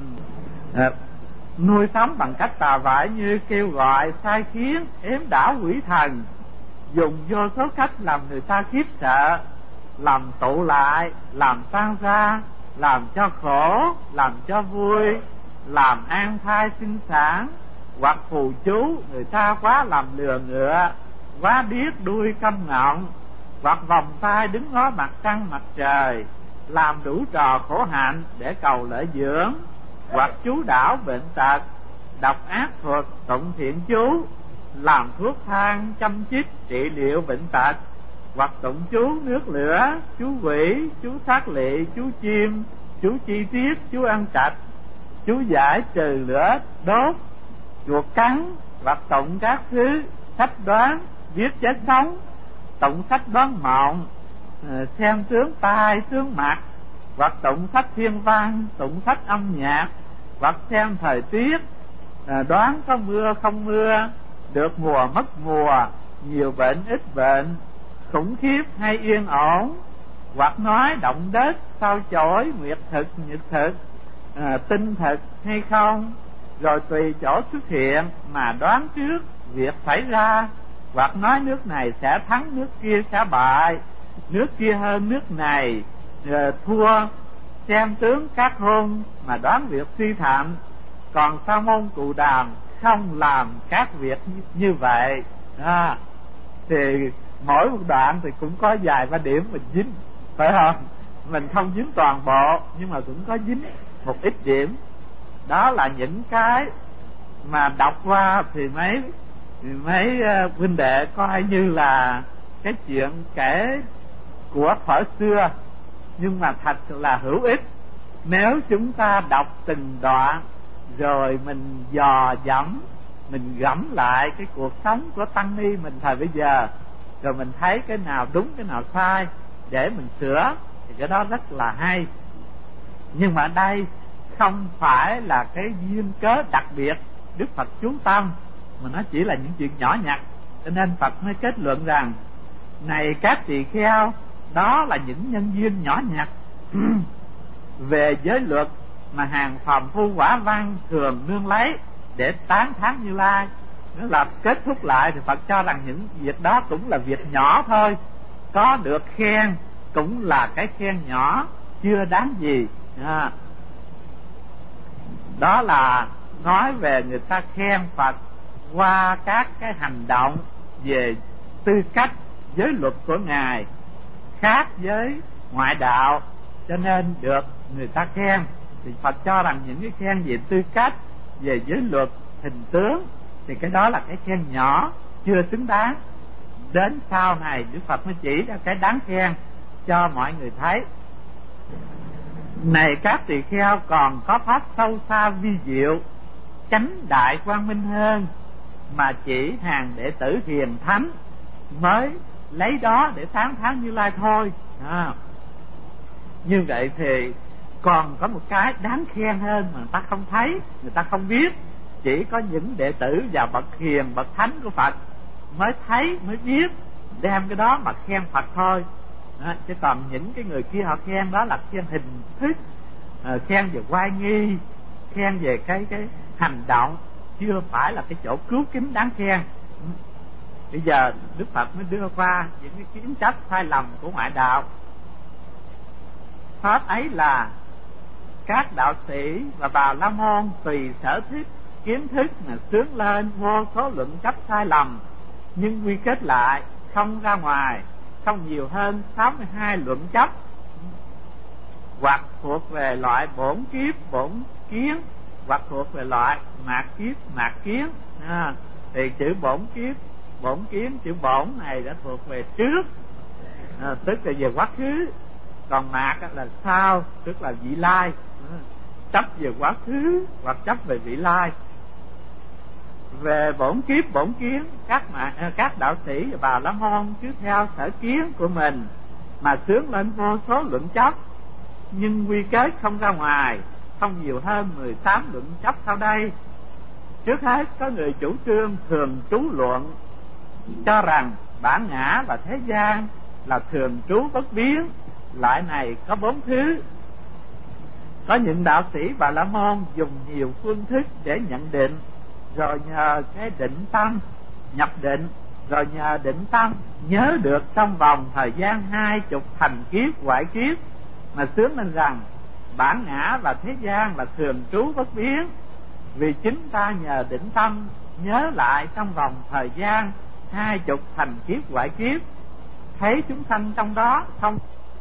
à, nuôi sống bằng cách tà vại, như kêu gọi, sai khiến, ếm đảo quỷ thần, dùng vô số cách làm người ta khiếp sợ, làm tụ lại, làm tan ra, làm cho khổ, làm cho vui, làm an thai sinh sản, hoặc phù chú người ta quá làm lừa ngựa, quá điếc đuôi câm ngọng, hoặc vòng tay đứng ngó mặt trăng mặt trời, làm đủ trò khổ hạnh để cầu lợi dưỡng, hoặc chú đảo bệnh tật, đọc ác thuật, tụng thiện chú, làm thuốc thang chăm chích trị liệu bệnh tật, hoặc tụng chú nước lửa, chú quỷ, chú sát lị, chú chim, chú chi tiết, chú ăn trạch, chú giải trừ lửa đốt, chuột cắn, hoặc tụng các thứ sách đoán biết chết sống, tụng sách đoán mộng, xem tướng tai tướng mặt, hoặc tụng sách thiên văn, tụng sách âm nhạc, hoặc xem thời tiết, đoán có mưa không mưa, được mùa mất mùa, nhiều bệnh ít bệnh, khủng khiếp hay yên ổn, hoặc nói động đất, sao chổi, nguyệt thực nhật thực, à, tinh thực hay không, rồi tùy chỗ xuất hiện mà đoán trước việc xảy ra, hoặc nói nước này sẽ thắng, nước kia sẽ bại, nước kia hơn nước này, rồi thua, xem tướng các hôn mà đoán việc suy thạnh. Còn Sa môn Cù Đàm không làm các việc như vậy. à, Thì mỗi một đoạn thì cũng có vài ba điểm mình dính, phải không? Mình không dính toàn bộ, nhưng mà cũng có dính một ít điểm. Đó là những cái mà đọc qua thì mấy thì mấy huynh đệ coi như là cái chuyện kể của thuở xưa, nhưng mà thật là hữu ích nếu chúng ta đọc từng đoạn rồi mình dò dẫm, mình gẫm lại cái cuộc sống của tăng ni mình thời bây giờ, rồi mình thấy cái nào đúng cái nào sai để mình sửa, thì cái đó rất là hay. Nhưng mà đây không phải là cái duyên cớ đặc biệt Đức Phật chú tâm, mà nó chỉ là những chuyện nhỏ nhặt, cho nên Phật mới kết luận rằng: này các tỳ kheo, đó là những nhân duyên nhỏ nhặt về giới luật mà hàng phàm phu quả văn thường nương lấy để tán thán Như Lai. Nếu là kết thúc lại thì Phật cho rằng những việc đó cũng là việc nhỏ thôi, có được khen cũng là cái khen nhỏ, chưa đáng gì. à. Đó là nói về người ta khen Phật qua các cái hành động về tư cách giới luật của Ngài khác với ngoại đạo, cho nên được người ta khen. Thì Phật cho rằng những cái khen về tư cách, về giới luật, hình tướng thì cái đó là cái khen nhỏ, chưa xứng đáng. Đến sau này Đức Phật mới chỉ ra cái đáng khen cho mọi người thấy. Này các tỳ kheo, còn có pháp sâu xa vi diệu, chánh đại quang minh hơn, mà chỉ hàng đệ tử hiền thánh mới lấy đó để tán thán Như Lai thôi. À, như vậy thì còn có một cái đáng khen hơn mà người ta không thấy, người ta không biết. Chỉ có những đệ tử và bậc hiền, bậc thánh của Phật mới thấy, mới biết, đem cái đó mà khen Phật thôi. À, chứ còn những cái người kia họ khen đó là khen hình thức, à, khen về oai nghi, khen về cái cái hành động, chưa phải là cái chỗ cứu kính đáng khen. Bây giờ Đức Phật mới đưa qua những cái kiến chấp sai lầm của ngoại đạo. Pháp ấy là các đạo sĩ và Bà La Môn tùy sở thích kiến thức mà sướng lên vô số luận chấp sai lầm, nhưng quy kết lại không ra ngoài, không nhiều hơn sáu mươi hai luận chấp, hoặc thuộc về loại bổn kiếp bổn kiến, hoặc thuộc về loại mạt kiếp mạt kiến. À, thì chữ bổn kiếp bổn kiến, chữ bổn này đã thuộc về trước, à, tức là về quá khứ, còn mạt là sau, tức là vị lai. À, chấp về quá khứ hoặc chấp về vị lai. Về bổn kiếp bổn kiến, các mà các đạo sĩ và Bà La Môn cứ theo sở kiến của mình mà sướng lên vô số luận chấp, nhưng quy kết không ra ngoài, không nhiều hơn mười tám luận chấp sau đây. Trước hết có người chủ trương thường trú luận, cho rằng bản ngã và thế gian là thường trú bất biến, loại này có bốn thứ. Có những đạo sĩ Bà La Môn dùng nhiều phương thức để nhận định, rồi nhờ cái định tâm nhập định, rồi nhờ định tâm nhớ được trong vòng thời gian hai chục thành kiếp hoại kiếp, mà sướng lên rằng bản ngã và thế gian là thường trú bất biến, vì chính ta nhờ định tâm nhớ lại trong vòng thời gian hai chục thành kiếp hoại kiếp, thấy chúng sanh trong đó không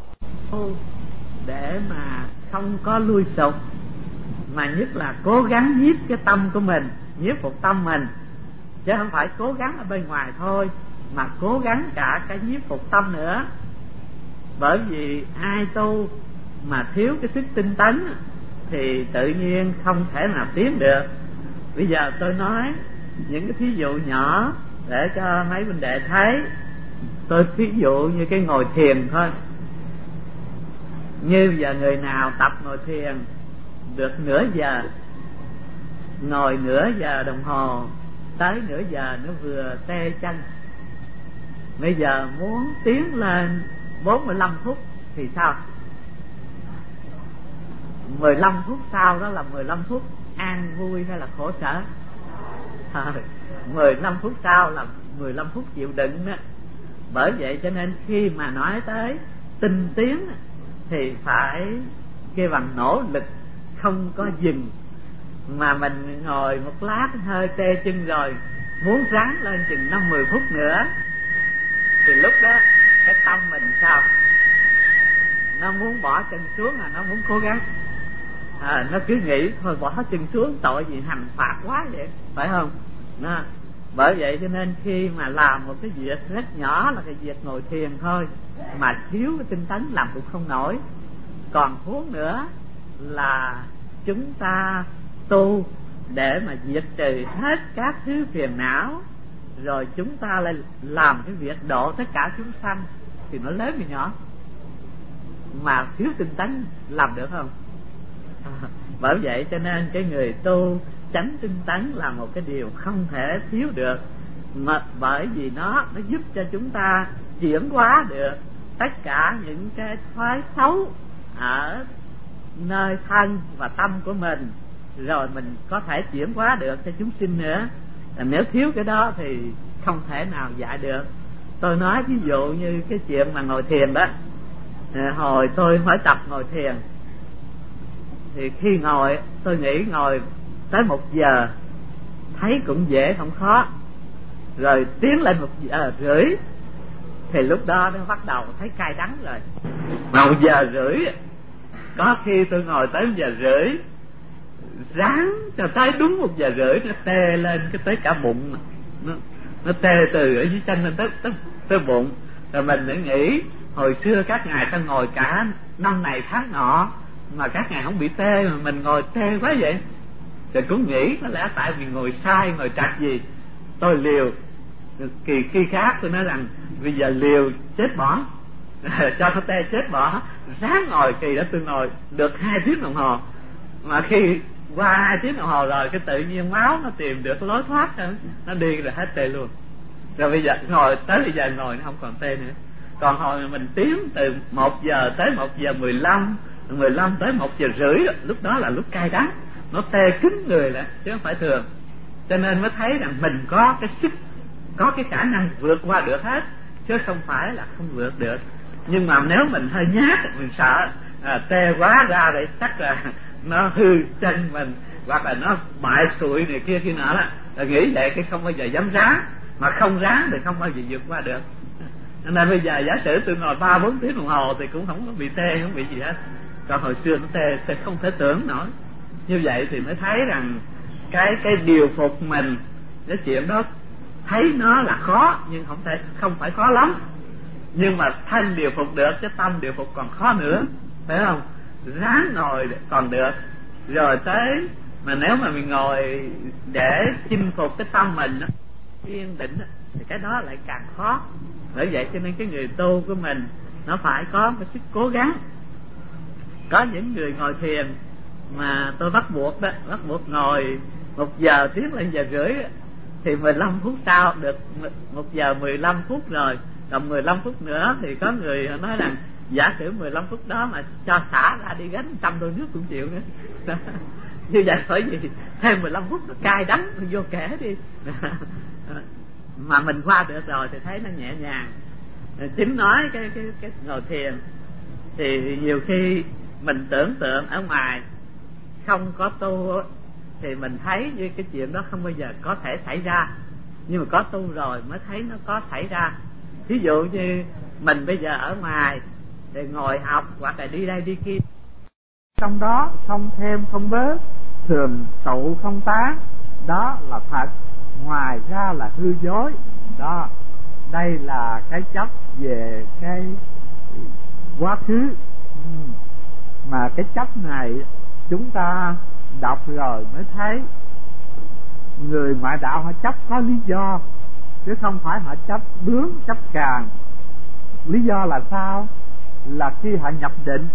để mà không có lui sụp, mà nhất là cố gắng nhiếp cái tâm của mình, nhiếp phục tâm mình, chứ không phải cố gắng ở bên ngoài thôi, mà cố gắng cả cái nhiếp phục tâm nữa. Bởi vì ai tu mà thiếu cái sức tinh tấn thì tự nhiên không thể nào tiến được. Bây giờ tôi nói những cái thí dụ nhỏ để cho mấy huynh đệ thấy. Tôi ví dụ như cái ngồi thiền thôi. Như giờ người nào tập ngồi thiền được nửa giờ, ngồi nửa giờ đồng hồ, tới nửa giờ nó vừa tê chân. Bây giờ muốn tiến lên bốn mươi lăm phút thì sao? mười lăm phút sau đó là mười lăm phút an vui hay là khổ sở? À, mười lăm phút sau là mười lăm phút chịu đựng đó. Bởi vậy cho nên khi mà nói tới tinh tiến thì phải kêu bằng nỗ lực không có dừng. Mà mình ngồi một lát hơi tê chân rồi, muốn ráng lên chừng năm mười phút nữa, thì lúc đó cái tâm mình sao? Nó muốn bỏ chân xuống, là nó muốn cố gắng, à, nó cứ nghĩ thôi bỏ chân xuống, tội gì hành phạt quá vậy, phải không? Nó, bởi vậy cho nên khi mà làm một cái việc rất nhỏ là cái việc ngồi thiền thôi, mà thiếu cái tinh tấn làm cũng không nổi. Còn huống nữa là chúng ta tu để mà diệt trừ hết các thứ phiền não, rồi chúng ta lại làm cái việc độ tất cả chúng sanh, thì nó lớn hay nhỏ? Mà thiếu tinh tấn làm được không? À, bởi vậy cho nên cái người tu chánh tinh tấn là một cái điều không thể thiếu được, mà bởi vì nó nó giúp cho chúng ta chuyển hóa được tất cả những cái thói xấu ở nơi thân và tâm của mình, rồi mình có thể chuyển hóa được cho chúng sinh nữa. Nếu thiếu cái đó thì không thể nào dạy được. Tôi nói ví dụ như cái chuyện mà ngồi thiền đó. Hồi tôi mới tập ngồi thiền thì khi ngồi tôi nghĩ ngồi tới một giờ thấy cũng dễ không khó, rồi tiến lên một giờ rưỡi thì lúc đó nó bắt đầu thấy cay đắng rồi. Một giờ rưỡi, có khi tôi ngồi tới một giờ rưỡi, ráng cho tới đúng một giờ rưỡi nó tê lên cái tới cả bụng, nó, nó tê từ ở dưới chân lên tới, tới, tới bụng. Rồi mình mới nghĩ hồi xưa các ngài ta ngồi cả năm này tháng nọ mà các ngài không bị tê, mà mình ngồi tê quá vậy. Thì cũng nghĩ có lẽ tại vì ngồi sai, ngồi trật gì, tôi liều. Kỳ khi khác tôi nói rằng bây giờ liều chết bỏ cho nó tê chết bỏ, ráng ngồi. Kỳ đó tôi ngồi được hai tiếng đồng hồ, mà khi qua hai tiếng đồng hồ rồi cái tự nhiên máu nó tìm được lối thoát, nó đi rồi hết tê luôn. Rồi bây giờ ngồi tới bây giờ ngồi nó không còn tê nữa. Còn hồi mà mình tiến từ một giờ tới một giờ mười lăm, mười lăm tới một giờ rưỡi, lúc đó là lúc cay đắng, nó tê kín người lại chứ không phải thường. Cho nên mới thấy rằng mình có cái sức, có cái khả năng vượt qua được hết, chứ không phải là không vượt được. Nhưng mà nếu mình hơi nhát, mình sợ à, tê quá ra đây chắc là nó hư chân mình, hoặc là nó bại sụi này kia kia nọ đó, là nghĩ vậy cái không bao giờ dám ráng, mà không ráng thì không bao giờ vượt qua được. Nên bây giờ giả sử tôi ngồi ba bốn tiếng đồng hồ thì cũng không có bị tê, không bị gì hết. Còn hồi xưa nó tê, tê không thể tưởng nổi. Như vậy thì mới thấy rằng cái cái điều phục mình, cái chuyện đó thấy nó là khó, nhưng không thể không phải khó lắm. Nhưng mà thân điều phục được, chứ tâm điều phục còn khó nữa, phải không? Ráng ngồi còn được, rồi tới mà nếu mà mình ngồi để chinh phục cái tâm mình đó, yên định đó, thì cái đó lại càng khó. Bởi vậy cho nên cái người tu của mình nó phải có cái sức cố gắng. Có những người ngồi thiền mà tôi bắt buộc đó, bắt buộc ngồi một giờ tiến lên giờ rưỡi, thì mười lăm phút sau được một giờ mười lăm phút rồi, còn mười lăm phút nữa thì có người nói rằng giả sử mười lăm phút đó mà cho xả ra đi gánh trăm đôi nước cũng chịu nữa. Như vậy bởi vì thêm mười lăm phút nó cay đắng, nó vô kể đi. Mà mình qua được rồi thì thấy nó nhẹ nhàng. Chính nói cái cái cái ngồi thiền thì nhiều khi mình tưởng tượng ở ngoài không có tu thì mình thấy như cái chuyện đó không bao giờ có thể xảy ra, nhưng mà có tu rồi mới thấy nó có xảy ra. Ví dụ như mình bây giờ ở ngoài để ngồi học hoặc là đi đây đi kia, trong đó không thêm không bớt, thường tụ không tán, đó là thật, ngoài ra là hư dối. Đó, đây là cái chấp về cái quá khứ. Mà cái chấp này chúng ta đọc rồi mới thấy người ngoại đạo họ chấp có lý do, chứ không phải họ chấp bướng, chấp càng. Lý do là sao? Là khi họ nhập định,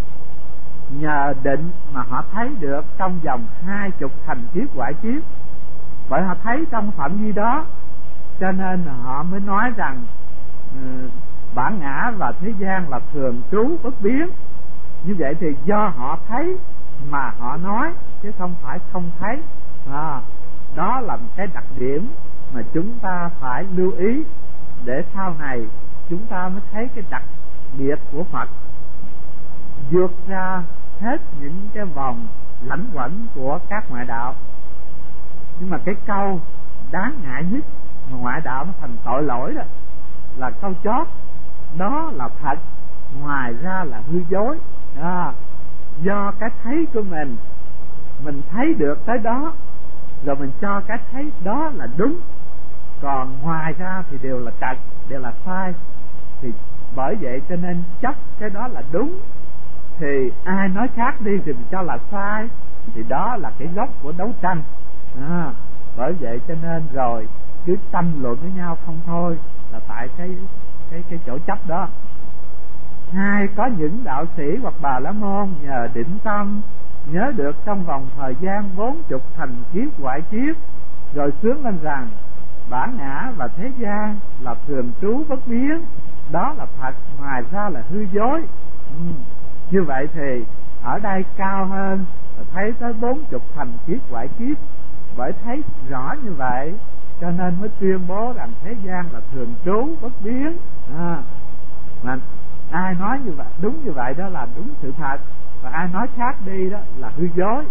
nhờ định mà họ thấy được trong vòng hai chục thành kiếp hoại kiếp, bởi họ thấy trong phạm vi đó, cho nên họ mới nói rằng uh, bản ngã và thế gian là thường trú bất biến. Như vậy thì do họ thấy mà họ nói, chứ không phải không thấy. À, đó là một cái đặc điểm mà chúng ta phải lưu ý, để sau này chúng ta mới thấy cái đặc biệt của Phật, vượt ra hết những cái vòng lẩn quẩn của các ngoại đạo. Nhưng mà cái câu đáng ngại nhất mà ngoại đạo nó thành tội lỗi đó là câu chót, đó là thật, ngoài ra là hư dối. À, do cái thấy của mình, mình thấy được tới đó, rồi mình cho cái thấy đó là đúng, còn ngoài ra thì đều là trật, đều là sai. Thì bởi vậy cho nên chấp cái đó là đúng, thì ai nói khác đi thì mình cho là sai, thì đó là cái gốc của đấu tranh. À, bởi vậy cho nên rồi cứ tranh luận với nhau không thôi, là tại cái cái cái chỗ chấp đó. Hai, có những đạo sĩ hoặc bà la môn nhờ định tâm nhớ được trong vòng thời gian bốn chục thành kiếp hoại kiếp, rồi sướng lên rằng bản ngã và thế gian là thường trú bất biến, đó là thật, ngoài ra là hư dối. Ừ. Như vậy thì ở đây cao hơn, thấy tới bốn chục thành kiếp hoại kiếp. Bởi thấy rõ như vậy cho nên mới tuyên bố rằng thế gian là thường trú bất biến. À, mà ai nói như vậy, đúng như vậy đó là đúng sự thật, và ai nói khác đi đó là hư dối.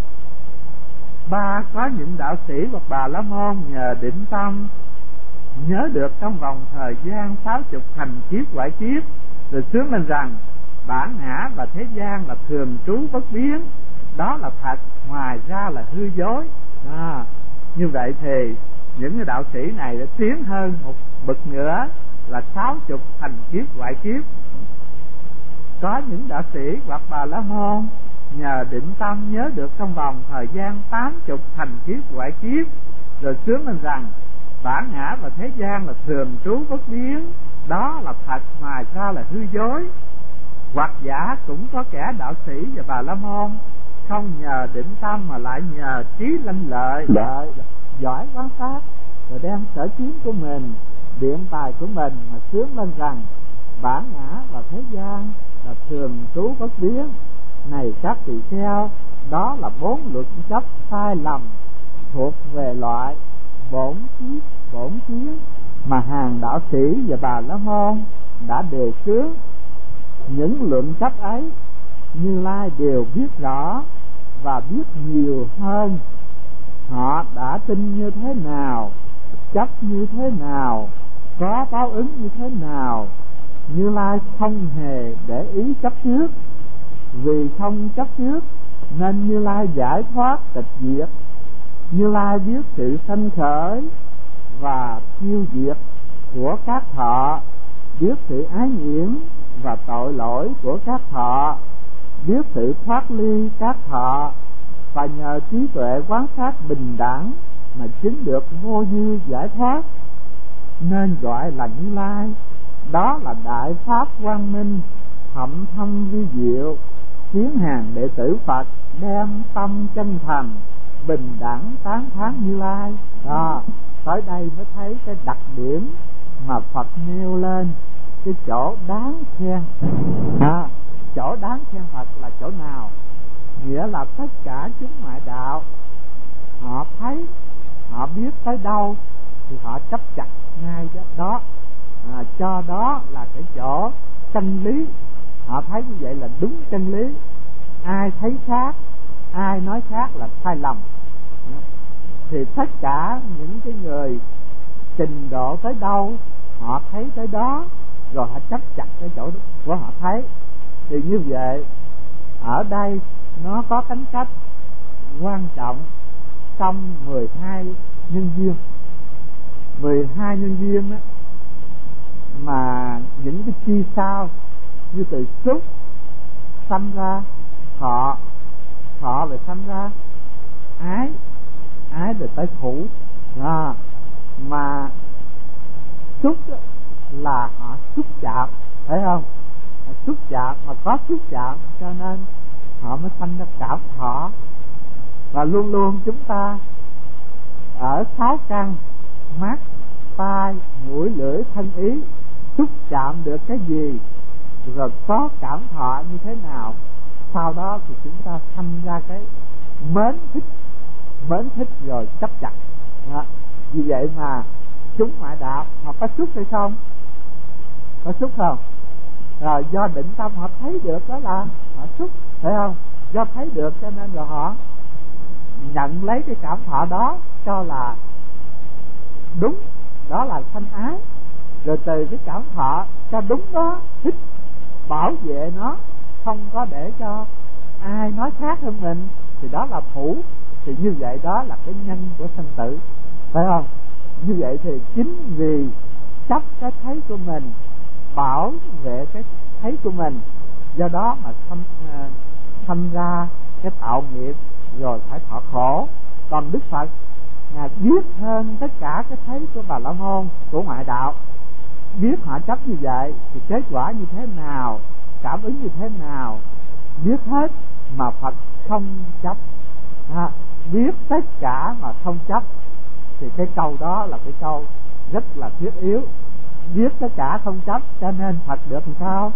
Ba, có những đạo sĩ hoặc bà la môn nhờ định tâm nhớ được trong vòng thời gian sáu chục thành kiếp hoại kiếp, rồi sướng lên rằng bản ngã và thế gian là thường trú bất biến, đó là thật, ngoài ra là hư dối. À, như vậy thì những cái đạo sĩ này đã tiến hơn một bậc nữa, là sáu chục thành kiếp hoại kiếp. Có những đạo sĩ hoặc Bà La Môn nhờ định tâm nhớ được trong vòng thời gian tám chục thành kiếp ngoại kiếp, rồi sướng lên rằng bản ngã và thế gian là thường trú bất biến, đó là thật, ngoài ra là hư dối. Hoặc giả cũng có kẻ đạo sĩ và Bà La Môn không nhờ định tâm mà lại nhờ trí lanh lợi, lợi giỏi quán sát, rồi đem sở kiến của mình, biện tài của mình mà sướng lên rằng bản ngã và thế gian là thường trú bất biến. Này các tỳ kheo, đó là bốn luận chấp sai lầm thuộc về loại bổn chí bổn kiến mà hàng đạo sĩ và Bà La Môn đã đề xướng. Những luận chấp ấy Như Lai đều biết rõ và biết nhiều hơn. Họ đã tin như thế nào, chấp như thế nào, có báo ứng như thế nào, Như Lai không hề để ý chấp trước. Vì không chấp trước nên Như Lai giải thoát tịch diệt. Như Lai biết sự sanh khởi và tiêu diệt của các thọ, biết sự ái nhiễm và tội lỗi của các thọ, biết sự thoát ly các thọ, và nhờ trí tuệ quán sát bình đẳng mà chứng được vô dư giải thoát, nên gọi là Như Lai. Đó là đại pháp quang minh, thậm thâm vi diệu, khiến hàng đệ tử Phật đem tâm chân thành bình đẳng tán thán Như Lai. Đó, tới đây mới thấy cái đặc điểm mà Phật nêu lên, cái chỗ đáng khen. À, chỗ đáng khen Phật là chỗ nào? Nghĩa là tất cả chúng ngoại đạo họ thấy, họ biết tới đâu thì họ chấp chặt ngay đó. À, cho đó là cái chỗ chân lý. Họ thấy như vậy là đúng chân lý. Ai thấy khác, ai nói khác là sai lầm. Thì tất cả những cái người trình độ tới đâu họ thấy tới đó, rồi họ chấp chặt cái chỗ của họ thấy. Thì như vậy ở đây nó có tính cách quan trọng trong mười hai nhân duyên. Mười hai nhân duyên đó, mà những cái chi sao như từ xúc sanh ra thọ, thọ rồi sanh ra ái, ái rồi tới thủ. À, mà xúc là họ xúc chạm, thấy không? Họ xúc chạm, mà có xúc chạm cho nên họ mới sanh ra cảm thọ. Và luôn luôn chúng ta ở sáu căn mắt, tai, mũi, lưỡi, thân, ý xúc chạm được cái gì, rồi có cảm thọ như thế nào, sau đó thì chúng ta sanh ra cái mến thích, mến thích rồi chấp chặt. Đó. Vì vậy mà chúng ngoại đạo họ có xúc hay không? Có xúc không? Rồi do định tâm họ thấy được đó là họ xúc, phải không? Do thấy được cho nên rồi họ nhận lấy cái cảm thọ đó cho là đúng, đó là sanh ái. Rồi từ cái cảm thọ cho đúng đó, thích bảo vệ nó, không có để cho ai nói khác hơn mình, thì đó là thủ. Thì như vậy đó là cái nhân của sanh tử, phải không? Như vậy thì chính vì chấp cái thấy của mình, bảo vệ cái thấy của mình, do đó mà sanh, uh, sanh ra cái tạo nghiệp, rồi phải thọ khổ. Còn Đức Phật Ngài biết hơn tất cả cái thấy của Bà La Môn, của ngoại đạo, biết họ chấp như vậy thì kết quả như thế nào, cảm ứng như thế nào, biết hết mà Phật không chấp. À, biết tất cả mà không chấp, thì cái câu đó là cái câu rất là thiết yếu. Biết tất cả không chấp cho nên Phật được làm sao?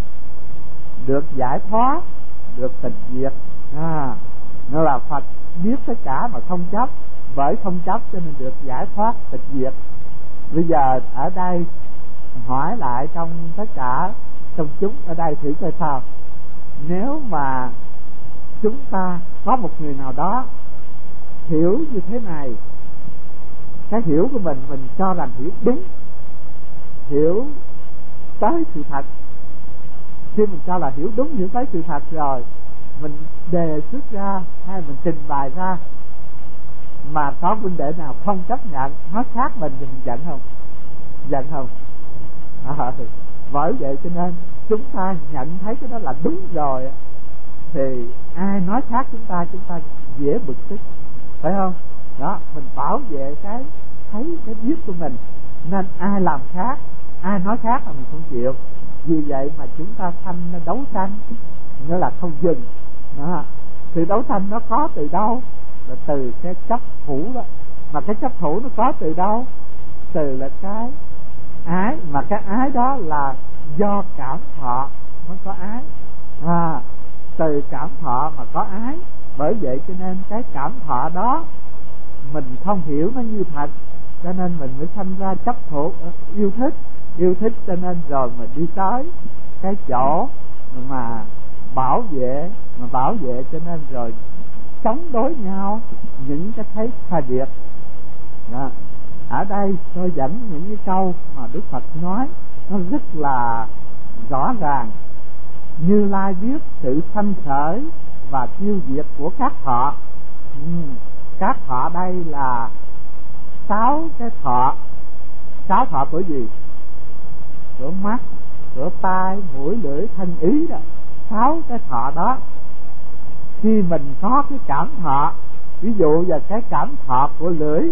Được giải thoát, được tịch diệt. À, nó là Phật biết tất cả mà không chấp, bởi không chấp cho nên được giải thoát tịch diệt. Bây giờ ở đây hỏi lại trong tất cả trong chúng ở đây thử coi sao. Nếu mà chúng ta có một người nào đó hiểu như thế này, cái hiểu của mình mình cho rằng hiểu đúng, hiểu tới sự thật. Khi mình cho là hiểu đúng, hiểu tới sự thật rồi, mình đề xuất ra hay mình trình bày ra mà có huynh đệ nào không chấp nhận, nó khác mình thì mình giận không? Giận không? À, bởi vậy cho nên chúng ta nhận thấy cái đó là đúng rồi, thì ai nói khác chúng ta chúng ta dễ bực tức, phải không? Đó, mình bảo vệ cái thấy cái biết của mình, nên ai làm khác, ai nói khác là mình không chịu. Vì vậy mà chúng ta sanh ra đấu tranh, nghĩa là không dừng. Đó, sự đấu tranh nó có từ đâu? Là từ cái chấp thủ đó. Mà cái chấp thủ nó có từ đâu? Từ là cái ái, mà cái ái đó là do cảm thọ mới có ái. À, từ cảm thọ mà có ái. Bởi vậy cho nên cái cảm thọ đó mình không hiểu nó như thật, cho nên mình mới sanh ra chấp thủ, yêu thích. Yêu thích cho nên rồi mình đi tới cái chỗ mà bảo vệ, mà bảo vệ cho nên rồi chống đối nhau những cái thấy sai biệt. Đó. Ở đây tôi dẫn những cái câu mà Đức Phật nói nó rất là rõ ràng. Như Lai biết sự sanh khởi và tiêu diệt của các thọ. Ừ. Các thọ đây là sáu cái thọ. Sáu thọ của gì? Của mắt, của tai, mũi, lưỡi, thân, ý đó. Sáu cái thọ đó, khi mình có cái cảm thọ, ví dụ là cái cảm thọ của lưỡi,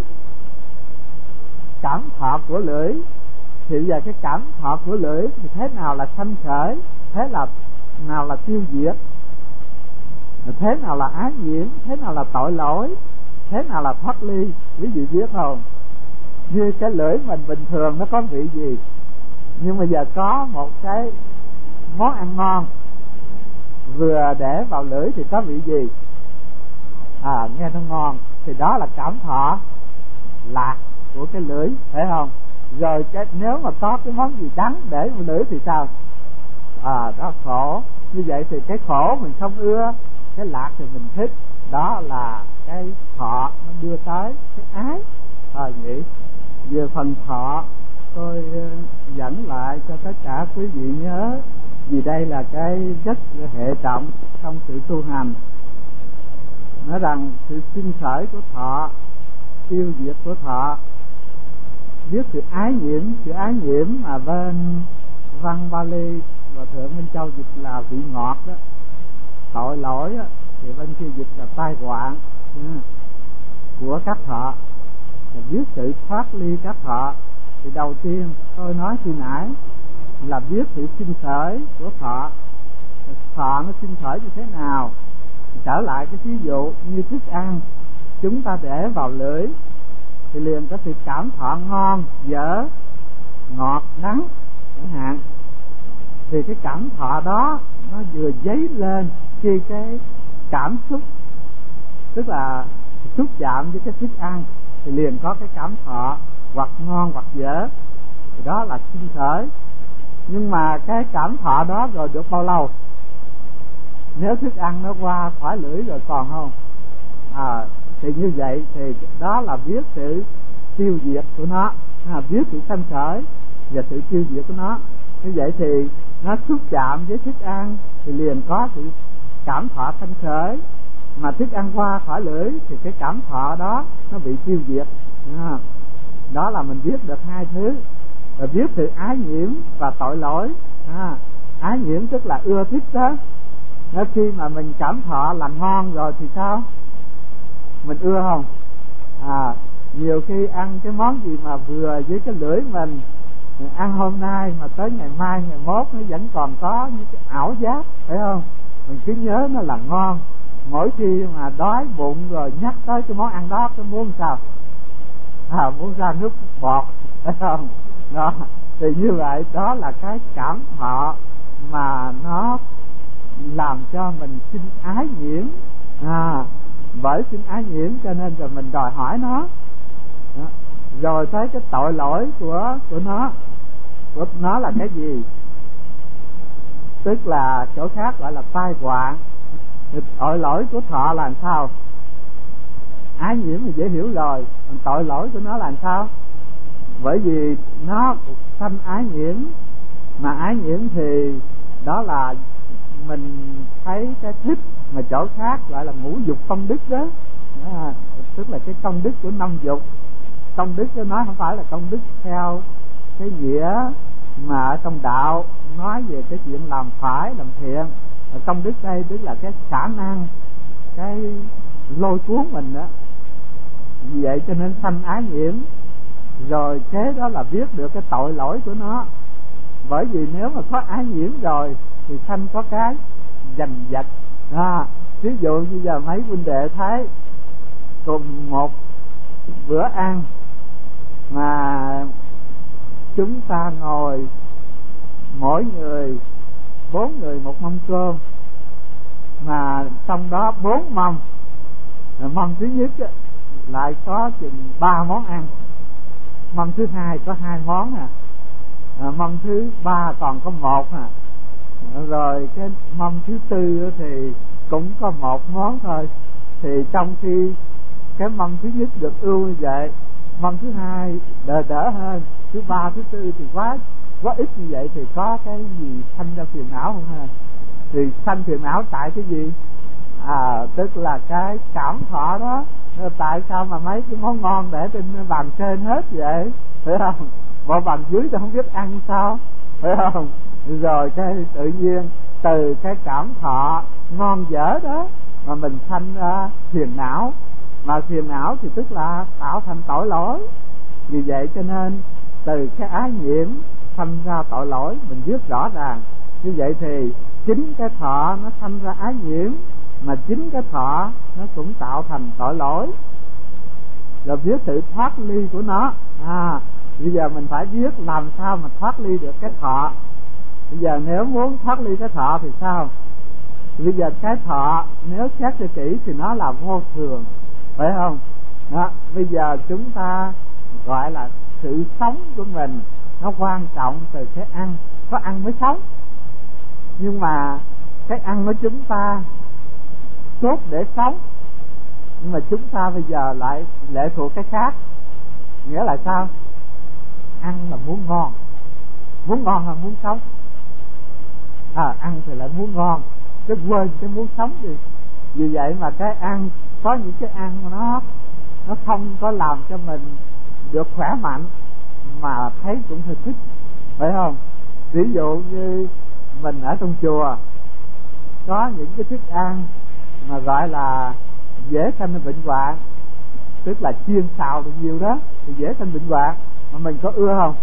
cảm thọ của lưỡi thì giờ cái cảm thọ của lưỡi thì thế nào là sanh khởi, thế là nào là tiêu diệt, thế nào là ái nhiễm, thế nào là tội lỗi, thế nào là thoát ly. Quý vị biết không? Như cái lưỡi mình bình thường nó có vị gì, nhưng mà giờ có một cái món ăn ngon vừa để vào lưỡi thì có vị gì? À, nghe nó ngon, thì đó là cảm thọ lạc của cái lưỡi, phải không? Rồi cái nếu mà có cái món gì đắng để vào lưỡi thì sao? À, đó khổ. Như vậy thì cái khổ mình không ưa, cái lạc thì mình thích. Đó là cái thọ nó đưa tới cái ái. À, nghĩ về phần thọ tôi dẫn lại cho tất cả quý vị nhớ, vì đây là cái rất hệ trọng trong sự tu hành. Nói rằng sự sinh khởi của thọ, tiêu diệt của thọ, biết sự ái nhiễm. Sự ái nhiễm mà bên văn Bali và Thượng Minh Châu dịch là vị ngọt đó. Tội lỗi đó, thì bên kia dịch là tai họa của các thọ. Và biết sự thoát ly các thọ, thì đầu tiên tôi nói khi nãy là biết sự sinh khởi của thọ. Thọ nó sinh khởi như thế nào? Trở lại cái ví dụ như thức ăn chúng ta để vào lưỡi thì liền có sự cảm thọ ngon, dở, ngọt, đắng chẳng hạn. Thì cái cảm thọ đó nó vừa dấy lên khi cái cảm xúc, tức là xúc chạm với cái thức ăn, thì liền có cái cảm thọ hoặc ngon hoặc dở, thì đó là sinh khởi. Nhưng mà cái cảm thọ đó rồi được bao lâu? Nếu thức ăn nó qua khỏi lưỡi rồi còn không? À, thì như vậy thì đó là biết sự tiêu diệt của nó, à, biết sự sanh khởi và sự tiêu diệt của nó. Như vậy thì nó xúc chạm với thức ăn thì liền có sự cảm thọ sanh khởi, mà thức ăn qua khỏi lưỡi thì cái cảm thọ đó nó bị tiêu diệt. À, đó là mình biết được hai thứ. Rồi biết sự ái nhiễm và tội lỗi. À, ái nhiễm tức là ưa thích đó. Nếu khi mà mình cảm thọ là ngon rồi thì sao? Mình ưa không? À, nhiều khi ăn cái món gì mà vừa với cái lưỡi mình, mình ăn hôm nay mà tới ngày mai ngày mốt nó vẫn còn có những cái ảo giác, phải không? Mình cứ nhớ nó là ngon. Mỗi khi mà đói bụng rồi nhắc tới cái món ăn đó, cái muốn sao? À, muốn ra nước bọt, phải không? Đó, thì như vậy đó là cái cảm thọ mà nó làm cho mình sinh ái nhiễm. À, bởi sinh ái nhiễm cho nên rồi mình đòi hỏi nó. Đó. Rồi tới cái tội lỗi của của nó, của nó là cái gì? Tức là chỗ khác gọi là tai họa. Thì tội lỗi của thọ là làm sao? Ái nhiễm thì dễ hiểu rồi, còn tội lỗi của nó là làm sao? Bởi vì nó sanh ái nhiễm, mà ái nhiễm thì đó là mình thấy cái thích, mà chỗ khác gọi là ngũ dục công đức đó. Đó, tức là cái công đức của năm dục. Công đức của nó không phải là công đức theo cái nghĩa mà ở trong đạo nói về cái chuyện làm phải làm thiện. Ở công đức đây tức là cái khả năng, cái lôi cuốn mình đó. Vì vậy cho nên sanh ái nhiễm, rồi kế đó là biết được cái tội lỗi của nó. Bởi vì nếu mà có ái nhiễm rồi thì sanh có cái giành giật. À, ví dụ như giờ mấy huynh đệ thấy cùng một bữa ăn mà chúng ta ngồi mỗi người bốn người một mâm cơm, mà trong đó bốn mâm, mâm thứ nhất lại có chừng ba món ăn, mâm thứ hai có hai món à, mâm thứ ba còn có một à, rồi cái mâm thứ tư thì cũng có một món thôi. Thì trong khi cái mâm thứ nhất được ưu như vậy, mâm thứ hai đỡ đỡ hơn, thứ ba thứ tư thì quá quá ít như vậy, thì có cái gì sanh ra phiền não không ha? Thì sanh phiền não tại cái gì? À, tức là cái cảm thọ đó. Tại sao mà mấy cái món ngon để trên bàn trên hết vậy, phải không? Bộ bàn dưới tôi không biết ăn sao, phải không? Rồi cái tự nhiên từ cái cảm thọ ngon dở đó mà mình sanh ra phiền não. Mà phiền não thì tức là tạo thành tội lỗi. Vì vậy cho nên từ cái ái nhiễm sanh ra tội lỗi, mình biết rõ ràng. Như vậy thì chính cái thọ nó sanh ra ái nhiễm, mà chính cái thọ nó cũng tạo thành tội lỗi. Rồi biết sự thoát ly của nó. À, bây giờ mình phải biết làm sao mà thoát ly được cái thọ. Bây giờ nếu muốn thoát ly cái thọ thì sao? Bây giờ cái thọ nếu xét cho kỹ thì nó là vô thường, phải không? Đó, bây giờ chúng ta gọi là sự sống của mình nó quan trọng từ cái ăn, có ăn mới sống. Nhưng mà cái ăn của chúng ta tốt để sống, nhưng mà chúng ta bây giờ lại lệ thuộc cái khác. Nghĩa là sao? Ăn là muốn ngon, muốn ngon hơn muốn sống. À, ăn thì lại muốn ngon, cái quên cái muốn sống đi. Vì vậy mà cái ăn, có những cái ăn mà nó nó không có làm cho mình được khỏe mạnh, mà thấy cũng hơi thích, phải không? Ví dụ như mình ở trong chùa có những cái thức ăn mà gọi là dễ sanh bệnh hoạn, tức là chiên xào được nhiều đó thì dễ sanh bệnh hoạn, mà mình có ưa không?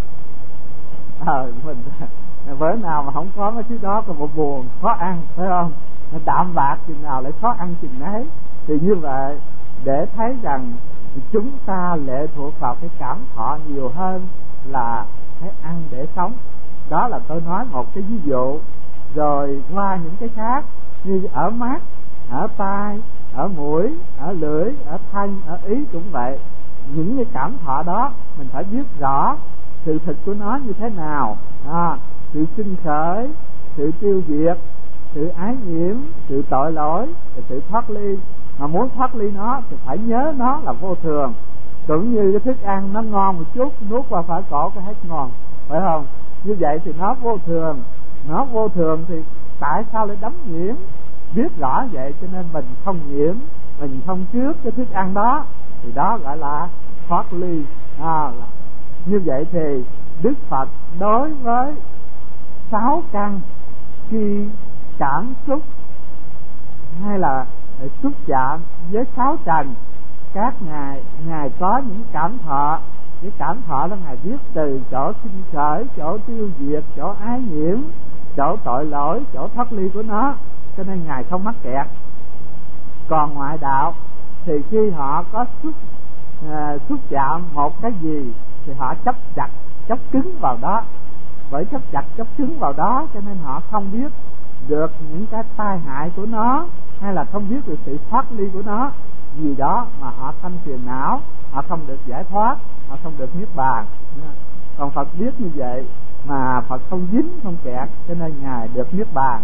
Ờ, mình bữa nào mà không có mấy thứ đó còn một buồn, khó ăn, phải không? Đạm bạc chừng nào lại khó ăn chừng nấy. Thì như vậy để thấy rằng chúng ta lệ thuộc vào cái cảm thọ nhiều hơn là cái ăn để sống. Đó là tôi nói một cái ví dụ. Rồi qua những cái khác như ở mắt, ở tai, ở mũi, ở lưỡi, ở thân, ở ý cũng vậy. Những cái cảm thọ đó mình phải biết rõ sự thực của nó như thế nào. À, sự sinh khởi, sự tiêu diệt, sự ái nhiễm, sự tội lỗi, sự thoát ly. Mà muốn thoát ly nó thì phải nhớ nó là vô thường. Cũng như cái thức ăn nó ngon một chút, nuốt qua phải cổ cái hết ngon, phải không? Như vậy thì nó vô thường. Nó vô thường thì tại sao lại đắm nhiễm? Biết rõ vậy cho nên mình không nhiễm, mình không trước cái thức ăn đó, thì đó gọi là thoát ly. À, như vậy thì Đức Phật đối với sáu căn khi cảm xúc hay là xúc chạm với sáu trần, các ngài ngài có những cảm thọ. Cái cảm thọ đó ngài biết từ chỗ sinh khởi, chỗ tiêu diệt, chỗ ái nhiễm, chỗ tội lỗi, chỗ thoát ly của nó, cho nên ngài không mắc kẹt. Còn ngoại đạo thì khi họ có xúc à, xúc chạm một cái gì thì họ chấp chặt, chấp cứng vào đó. Bởi chấp chặt, chấp cứng vào đó cho nên họ không biết được những cái tai hại của nó, hay là không biết được sự thoát ly của nó. Vì đó mà họ sanh phiền não, họ không được giải thoát, họ không được niết bàn. Còn Phật biết như vậy mà Phật không dính, không kẹt, cho nên ngài được niết bàn.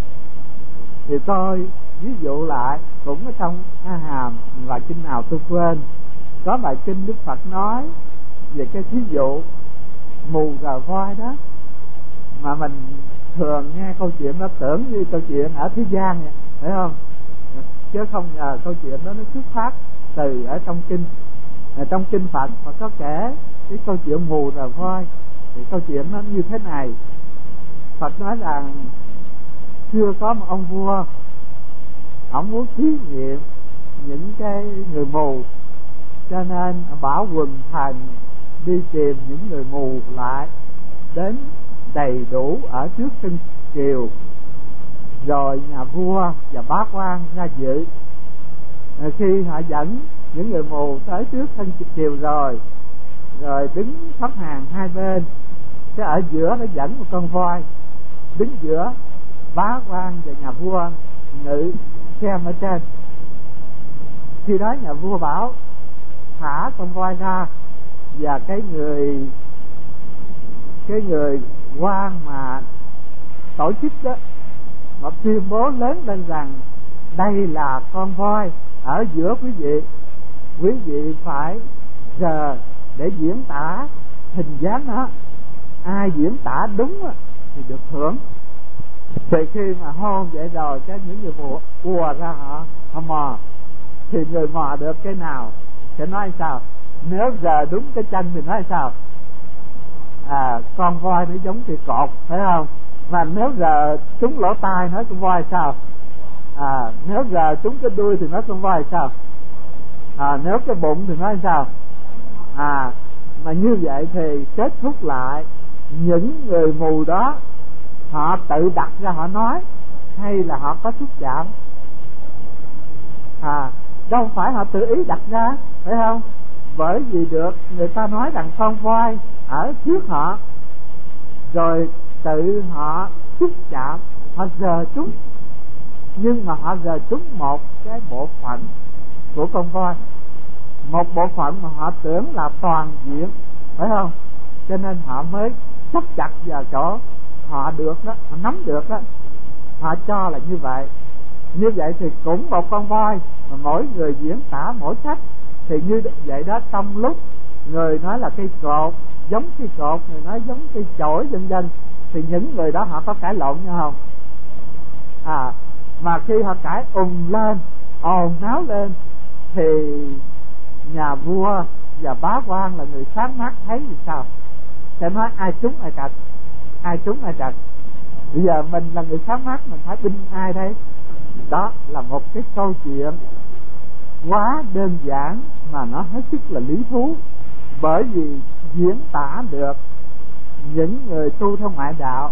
Thì tôi ví dụ lại cũng ở trong A Hàm và kinh nào tôi quên, có bài kinh Đức Phật nói về cái thí dụ mù gà voi đó, mà mình thường nghe câu chuyện đó tưởng như câu chuyện ở thế gian vậy, phải không? Chứ không ngờ câu chuyện đó nó xuất phát từ ở trong kinh. Ở trong kinh Phật Phật có kể cái câu chuyện mù gà voi. Thì câu chuyện nó như thế này: Phật nói rằng chưa có một ông vua ông muốn thí nghiệm những cái người mù, cho nên bảo quần thần đi tìm những người mù lại đến đầy đủ ở trước sân triều. Rồi nhà vua và bá quan ra dự. Khi họ dẫn những người mù tới trước sân triều rồi, rồi đứng sắp hàng hai bên, cái ở giữa nó dẫn một con voi, đứng giữa bá quan và nhà vua ngự xem ở trên. Khi đó nhà vua bảo thả con voi ra, và cái người cái người quan mà tổ chức đó mà tuyên bố lớn lên rằng đây là con voi ở giữa quý vị, quý vị phải giờ để diễn tả hình dáng nó, ai diễn tả đúng thì được thưởng. Thì khi mà hôn vậy rồi, cái những người mù ùa ra họ họ mò, thì người mò được cái nào sẽ nói sao? Nếu giờ đúng cái chân thì nói sao? À, con voi nó giống cây cột, phải không? Mà nếu giờ trúng lỗ tai nói con voi sao? À, nếu giờ trúng cái đuôi thì nói con voi sao? À, nếu cái bụng thì nói sao? À, mà như vậy thì kết thúc lại, những người mù đó họ tự đặt ra họ nói, hay là họ có xúc chạm? À, đâu phải họ tự ý đặt ra, phải không? Bởi vì được người ta nói rằng con voi ở trước họ, rồi tự họ xúc chạm, họ giờ trúng, nhưng mà họ giờ trúng một cái bộ phận của con voi, một bộ phận mà họ tưởng là toàn diện, phải không? Cho nên họ mới chắc chặt vào chỗ họ được đó, họ nắm được đó, họ cho là như vậy. Như vậy thì cũng một con voi mà mỗi người diễn tả mỗi cách. Thì như vậy đó, trong lúc người nói là cây cột, giống cây cột, người nói giống cây chổi, vân vân, thì những người đó họ có cãi lộn nhau không? À, mà khi họ cãi ùm lên, ồn náo lên, thì nhà vua và bá quan là người sáng mắt thấy thì sao? Sẽ nói ai trúng ai trật, ai trúng ai trật. Bây giờ mình là người sáng mắt, mình phải binh ai đây? Đó là một cái câu chuyện quá đơn giản mà nó hết sức là lý thú, bởi vì diễn tả được những người tu theo ngoại đạo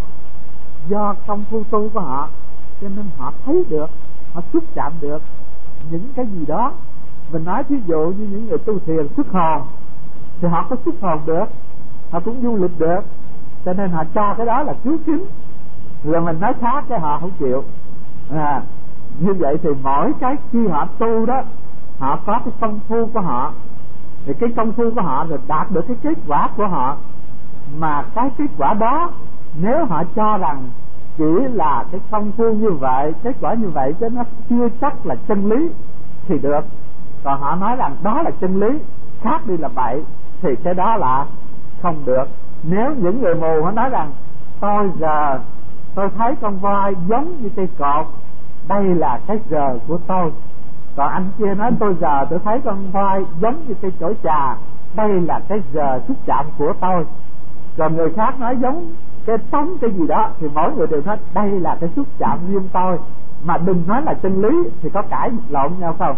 do công phu tu của họ, cho nên họ thấy được, họ xúc chạm được những cái gì đó. Mình nói thí dụ như những người tu thiền xuất hồn thì họ có xuất hồn được, họ cũng du lịch được, cho nên họ cho cái đó là cứu kính. Rồi mình nói khác cái họ không chịu. À, như vậy thì mỗi cái khi họ tu đó, họ có cái công phu của họ, thì cái công phu của họ rồi đạt được cái kết quả của họ. Mà cái kết quả đó nếu họ cho rằng chỉ là cái công phu như vậy, kết quả như vậy, chứ nó chưa chắc là chân lý thì được. Còn họ nói rằng đó là chân lý, khác đi là bậy, thì cái đó là không được. Nếu những người mù họ nói rằng tôi giờ tôi thấy con voi giống như cây cột, đây là cái giờ của tôi. Còn anh kia nói tôi giờ tôi thấy con voi giống như cây chổi trà, đây là cái giờ xúc chạm của tôi. Còn người khác nói giống cái tống cái gì đó, thì mỗi người đều nói đây là cái xúc chạm riêng tôi, mà đừng nói là chân lý, thì có cãi lộn nhau không?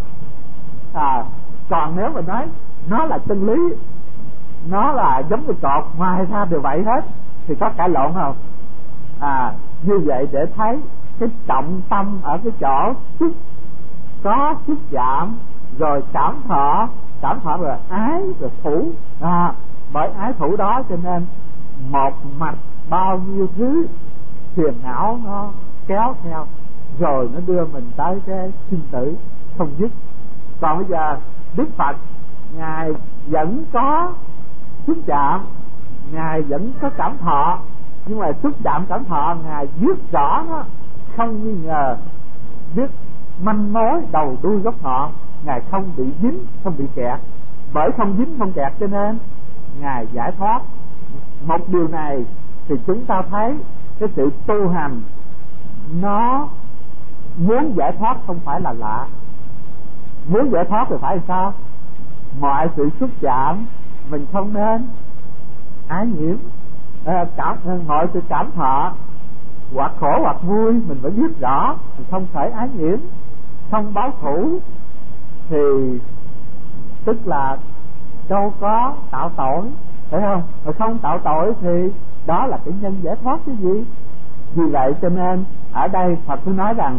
À, còn nếu mình nói nó là chân lý, nó là giống cái cột, ngoài ra đều vậy hết, thì có cãi lộn không? À, như vậy để thấy cái trọng tâm ở cái chỗ xúc, có xúc chạm, rồi cảm thọ, cảm thọ rồi ái, rồi thủ. À, bởi ái thủ đó cho nên một mạch bao nhiêu thứ phiền não nó kéo theo, rồi nó đưa mình tới cái sinh tử không dứt. Còn bây giờ Đức Phật Ngài vẫn có xúc chạm, Ngài vẫn có cảm thọ, nhưng mà xúc chạm cảm thọ Ngài biết rõ nó, không nghi ngờ, biết manh mối đầu đuôi gốc ngọn, Ngài không bị dính, không bị kẹt. Bởi không dính không kẹt cho nên Ngài giải thoát. Một điều này thì chúng ta thấy cái sự tu hành nó muốn giải thoát không phải là lạ. Muốn giải thoát thì phải sao? Mọi sự xúc chạm mình không nên ái nhiễm, à, cảm, mọi sự cảm thọ hoặc khổ hoặc vui mình phải biết rõ, mình không khởi ái nhiễm, không báo thủ, thì tức là đâu có tạo tội, phải không? Mà không tạo tội thì đó là cái nhân giải thoát cái gì. Vì vậy cho nên ở đây Phật cứ nói rằng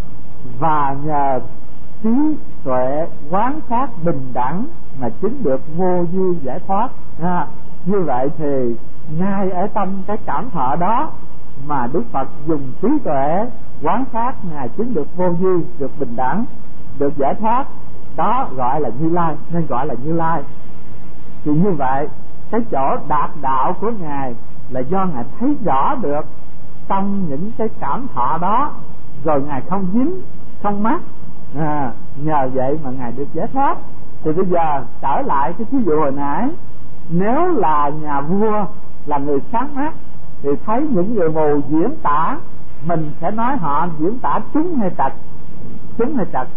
và nhờ trí tuệ quán sát bình đẳng mà chứng được vô vi giải thoát. À, như vậy thì ngay ở trong cái cảm thọ đó mà Đức Phật dùng trí tuệ quán sát, Ngài chứng được vô vi, được bình đẳng, được giải thoát, đó gọi là Như Lai, nên gọi là Như Lai. Thì như vậy cái chỗ đạt đạo của Ngài là do Ngài thấy rõ được trong những cái cảm thọ đó, rồi Ngài không dính, không mắc, à, nhờ vậy mà Ngài được giải thoát. Thì bây giờ trở lại cái thí dụ hồi nãy, nếu là nhà vua là người sáng mắt thì thấy những người mù diễn tả, mình sẽ nói họ diễn tả trúng hay trật, trúng hay trật.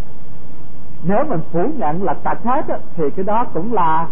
Nếu mình phủ nhận là trật hết á, thì cái đó cũng là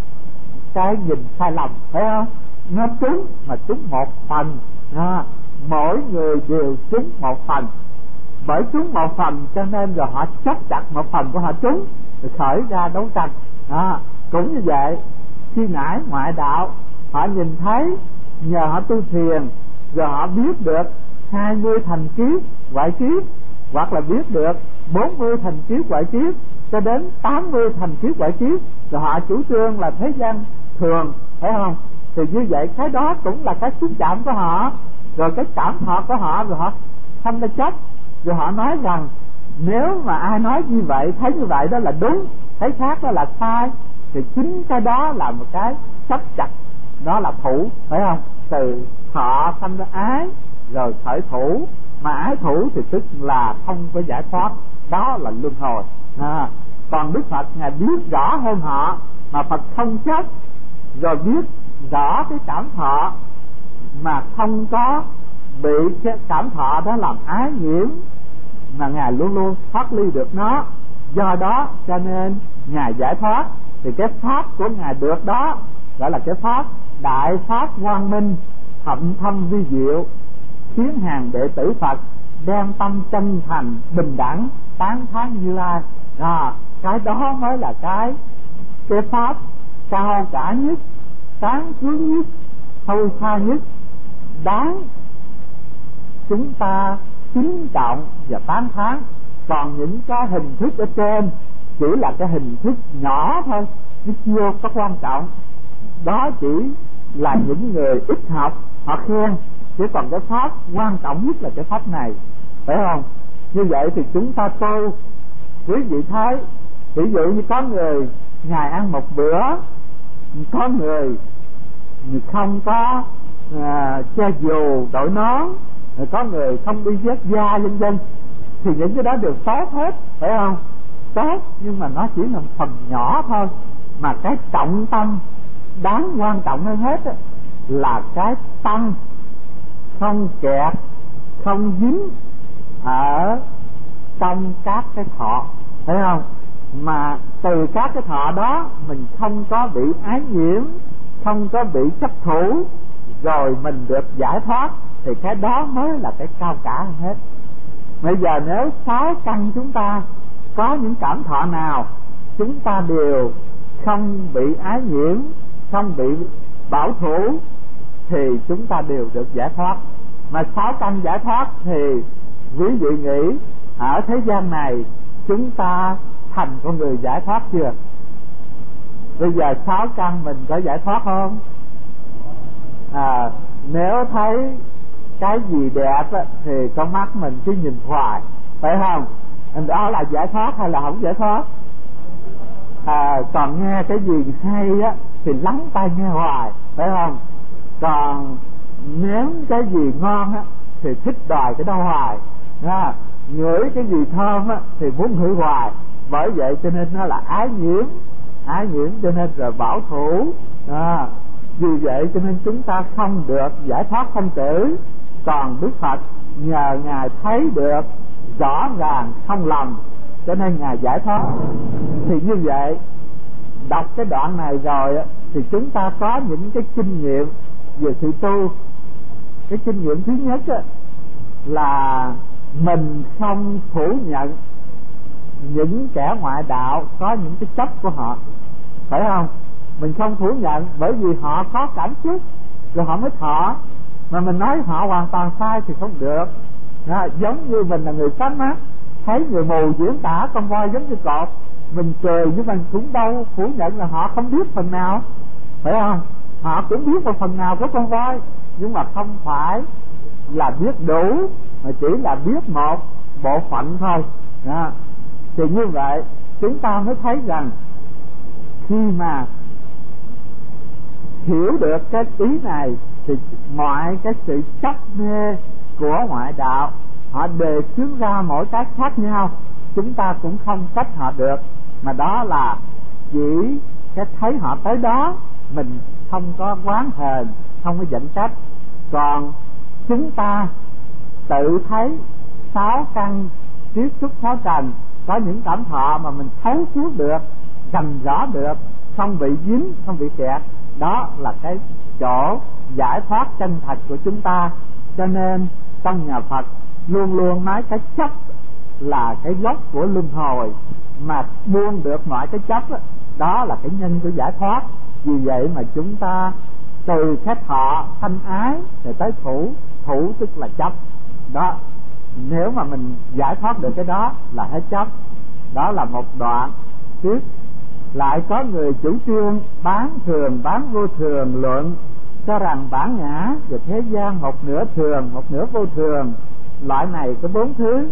cái nhìn sai lầm, phải không? Nó trúng mà trúng một phần, à, mỗi người đều trúng một phần. Bởi trúng một phần cho nên rồi họ chấp chặt một phần của họ trúng, rồi khởi ra đấu tranh. À, cũng như vậy, khi nãy ngoại đạo họ nhìn thấy, nhờ họ tu thiền rồi họ biết được hai mươi thành kiếp ngoại kiếp, hoặc là biết được bốn mươi thành kiếp ngoại kiếp cho đến tám mươi thành kiếp ngoại kiếp, rồi họ chủ trương là thế gian thường, phải không? Thì như vậy cái đó cũng là cái xúc chạm của họ, rồi cái cảm thọ của họ, rồi họ không có chấp, rồi họ nói rằng nếu mà ai nói như vậy, thấy như vậy đó là đúng, thấy khác đó là sai, thì chính cái đó là một cái chấp chặt, đó là thủ, phải không? Từ thọ sanh ra ái, rồi khởi thủ, mà ái thủ thì tức là không có giải thoát, đó là luân hồi. À, còn Đức Phật Ngài biết rõ hơn họ, mà Phật không chấp, rồi biết rõ cái cảm thọ mà không có bị cái cảm thọ đó làm ái nhiễm, mà Ngài luôn luôn thoát ly được nó. Do đó cho nên Ngài giải thoát. Thì cái pháp của Ngài được đó gọi là cái pháp đại pháp quang minh, thậm thâm vi diệu, khiến hàng đệ tử Phật đem tâm chân thành bình đẳng tán thán Như Lai. À, cái đó mới là cái cái pháp cao cả nhất, sáng suốt nhất, sâu xa nhất, đáng chúng ta kính trọng và tán thán. Còn những cái hình thức ở trên chỉ là cái hình thức nhỏ thôi, chứ chưa có quan trọng. Đó chỉ là những người ít học họ khen, chứ còn cái pháp quan trọng nhất là cái pháp này, phải không? Như vậy thì chúng ta tu, quý vị thấy, ví dụ như có người ngày ăn một bữa, có người không có à, che dù đội nón, có người không đi vét da vân vân, thì những cái đó đều tốt hết, phải không? Tốt, nhưng mà nó chỉ là một phần nhỏ thôi. Mà cái trọng tâm đáng quan trọng hơn hết á, là cái tâm không kẹt, không dính ở trong các cái thọ, thấy không? Mà từ các cái thọ đó mình không có bị ái nhiễm, không có bị chấp thủ, rồi mình được giải thoát, thì cái đó mới là cái cao cả hơn hết. Bây giờ nếu sáu căn chúng ta có những cảm thọ nào chúng ta đều không bị ái nhiễm, không bị bảo thủ, thì chúng ta đều được giải thoát. Mà sáu căn giải thoát thì quý vị nghĩ ở thế gian này chúng ta thành con người giải thoát chưa? Bây giờ sáu căn mình có giải thoát không? À, nếu thấy cái gì đẹp á, thì con mắt mình cứ nhìn hoài, phải không? Đó là giải thoát hay là không giải thoát? À, còn nghe cái gì hay á thì lắng tai nghe hoài, phải không? Còn nếm cái gì ngon á thì thích đòi cái đó hoài, à, ngửi cái gì thơm á thì muốn ngửi hoài. Bởi vậy cho nên nó là ái nhiễm, ái nhiễm cho nên rồi bảo thủ. À, vì vậy cho nên chúng ta không được giải thoát sanh tử. Còn Đức Phật nhờ Ngài thấy được rõ ràng không lầm, cho nên Ngài giải thoát. Thì như vậy đọc cái đoạn này rồi thì chúng ta có những cái kinh nghiệm về sự tu. Cái kinh nghiệm thứ nhất là mình không phủ nhận những kẻ ngoại đạo có những cái chấp của họ, phải không? Mình không phủ nhận, bởi vì họ có cảm xúc rồi họ mới thọ, mà mình nói họ hoàn toàn sai thì không được. Đó, giống như mình là người sáng mắt, thấy người mù diễn tả con voi giống như cọp, mình cười nhưng mình cũng đâu phủ nhận là họ không biết phần nào, phải không? Họ cũng biết một phần nào của con voi, nhưng mà không phải là biết đủ, mà chỉ là biết một bộ phận thôi. Đó. Thì như vậy chúng ta mới thấy rằng khi mà hiểu được cái ý này thì mọi cái sự chấp mê của ngoại đạo họ đề xướng ra mỗi cái khác nhau, chúng ta cũng không trách họ được, mà đó là chỉ cái thấy họ tới đó, mình không có oán hờn, không có giận trách. Còn chúng ta tự thấy sáu căn tiếp xúc sáu trần, có những cảm thọ mà mình thấu suốt được, rành rõ được, không bị dính, không bị kẹt, đó là cái chỗ giải thoát chân thật của chúng ta. Cho nên trong nhà Phật luôn luôn nói cái chấp là cái gốc của luân hồi, mà buông được mọi cái chấp đó, đó là cái nhân của giải thoát. Vì vậy mà chúng ta từ cái thọ thanh ái rồi tới thủ, thủ tức là chấp đó. Nếu mà mình giải thoát được cái đó là hết chấp. Đó là một đoạn. Tiếp lại có người chủ trương bán thường bán vô thường luận, cho rằng bản ngã và thế gian một nửa thường một nửa vô thường. Loại này có bốn thứ.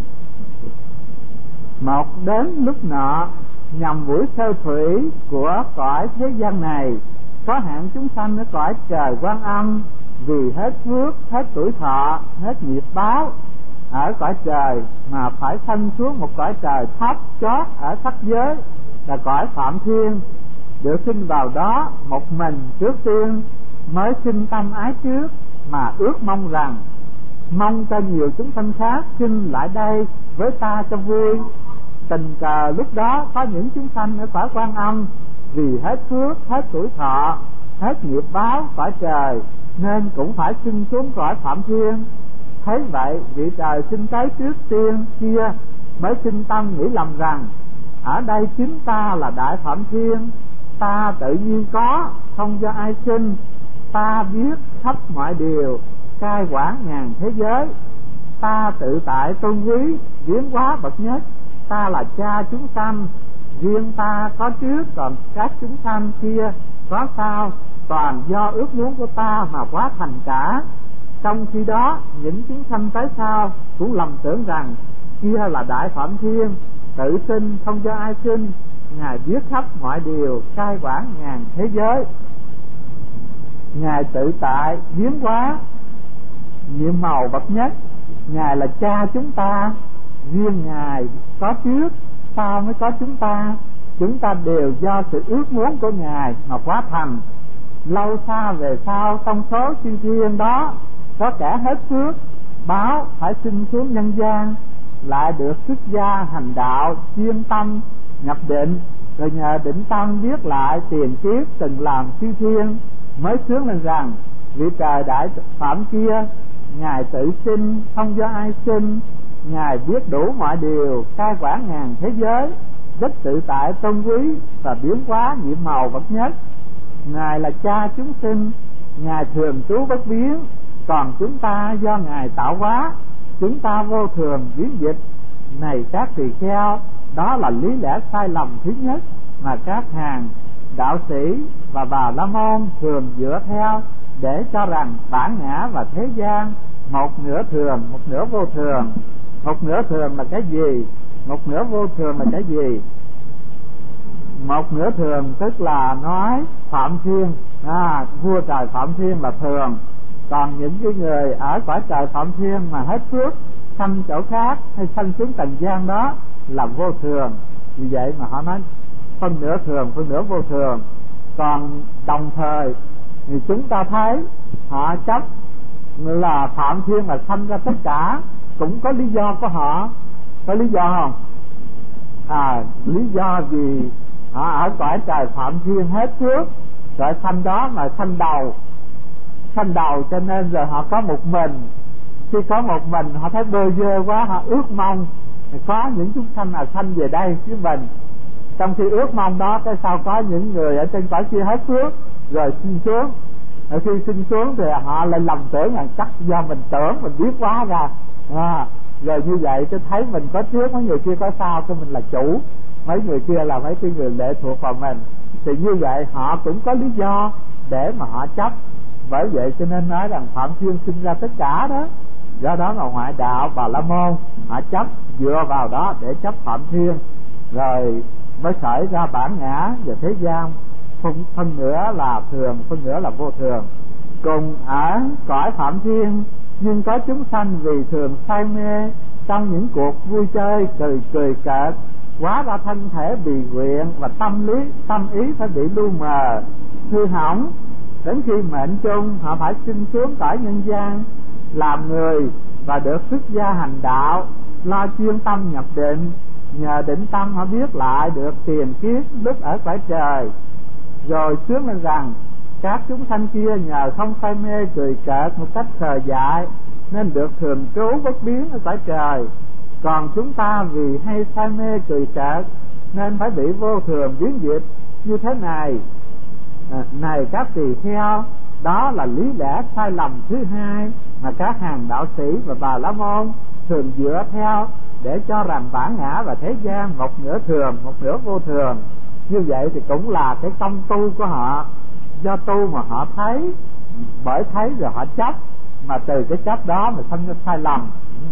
Một, đến lúc nọ nhằm buổi sơ thủy của cõi thế gian này, có hạng chúng sanh ở cõi trời Quan Âm, vì hết phước, hết tuổi thọ, hết nghiệp báo ở cõi trời mà phải sanh xuống một cõi trời thấp chót ở sắc giới là cõi Phạm Thiên, được sinh vào đó một mình trước tiên, mới sinh tâm ái trước mà ước mong rằng mong cho nhiều chúng sanh khác sinh lại đây với ta cho vui. Tình cờ lúc đó có những chúng sanh ở cõi Quan Âm vì hết phước, hết tuổi thọ, hết nghiệp báo cõi trời, nên cũng phải sinh xuống cõi Phạm Thiên. Thấy vậy, vị trời sinh tới trước tiên kia mới sinh tâm nghĩ lầm rằng ở đây chính ta là Đại Phạm Thiên, ta tự nhiên có, không do ai sinh, ta biết khắp mọi điều, cai quản ngàn thế giới, ta tự tại tôn quý, biến hóa bậc nhất, ta là cha chúng sanh, riêng ta có trước, còn các chúng sanh kia có sau, toàn do ước muốn của ta mà quá thành cả. Trong khi đó những chúng sanh tới sau cũng lầm tưởng rằng kia là Đại Phạm Thiên, tự sinh không do ai sinh, Ngài biết khắp mọi điều, cai quản ngàn thế giới, Ngài tự tại biến hóa nhiệm màu bậc nhất, Ngài là cha chúng ta, riêng Ngài có trước, sau mới có chúng ta, chúng ta đều do sự ước muốn của Ngài mà hóa thành. Lâu xa về sau, trong số chư thiên đó có kẻ hết phước báo phải sinh xuống nhân gian, lại được xuất gia hành đạo, chuyên tâm nhập định, rồi nhờ định tâm viết lại tiền kiếp từng làm chư thiên, mới sướng lên rằng vị trời Đại Phạm kia, Ngài tự sinh không do ai sinh, Ngài biết đủ mọi điều, cai quản ngàn thế giới, rất tự tại tôn quý và biến hóa nhiệm màu bậc nhất. Ngài là cha chúng sinh, Ngài thường trú bất biến, còn chúng ta do Ngài tạo hóa, chúng ta vô thường biến dịch. Này các tỳ kheo, đó là lý lẽ sai lầm thứ nhất mà các hàng đạo sĩ và bà la môn thường dựa theo, để cho rằng bản ngã và thế gian một nửa thường một nửa vô thường. Một nửa thường là cái gì? Một nửa vô thường là cái gì? Một nửa thường tức là nói Phạm Thiên, à, vua trời Phạm Thiên là thường, còn những cái người ở cõi trời Phạm Thiên mà hết phước sanh chỗ khác hay sanh xuống trần gian đó là vô thường. Vì vậy mà họ nói phân nửa thường, phân nửa vô thường. Còn đồng thời thì chúng ta thấy họ chấp là Phạm Thiên là sanh ra tất cả, cũng có lý do của họ. Có lý do không? À, lý do vì họ ở cõi trời Phạm Thiên hết phước, rồi sanh đó mà sanh đầu, sanh đầu cho nên giờ họ có một mình, Khi có một mình họ thấy bơ vơ quá, họ ước mong có những chúng sanh nào sanh về đây với mình. Trong khi ước mong đó, cái sau có những người ở trên cõi kia hết phước rồi xin xuống. Ở khi xin xuống thì họ lại lầm tưởng rằng chắc do mình tưởng, mình biết quá ra à, rồi như vậy tôi thấy mình có trước, mấy người kia có sau, cái mình là chủ, mấy người kia là mấy cái người lệ thuộc vào mình. Thì như vậy họ cũng có lý do để mà họ chấp. Bởi vậy cho nên nói rằng Phạm Thiên sinh ra tất cả đó. Do đó mà ngoại đạo Bà La Môn họ chấp, dựa vào đó để chấp Phạm Thiên, rồi mới khởi ra bản ngã và thế gian. Phân, phân nửa là thường, phân nửa là vô thường. Cùng ở cõi Phạm Thiên, nhưng có chúng sanh vì thường say mê trong những cuộc vui chơi cười cười cợt, hóa ra thân thể bị quyện và tâm lý tâm ý phải bị lu mờ hư hỏng. Đến khi mệnh chung, họ phải sinh xuống cõi nhân gian làm người và được xuất gia hành đạo, lo chuyên tâm nhập định. Nhờ định tâm họ biết lại được tiền kiết lúc ở cõi trời. Rồi sướng lên rằng các chúng sanh kia nhờ không say mê cười cợt một cách khờ dại nên được thường trú bất biến ở cõi trời. Còn chúng ta vì hay say mê cười cợt nên phải bị vô thường biến dịch như thế này. À, này các tỳ kheo, đó là lý lẽ sai lầm thứ hai mà các hàng đạo sĩ và Bà La Môn thường dựa theo để cho rằng bản ngã và thế gian một nửa thường, một nửa vô thường. Như vậy thì cũng là cái công tu của họ, do tu mà họ thấy, bởi thấy rồi họ chấp, mà từ cái chấp đó mà sinh ra sai lầm.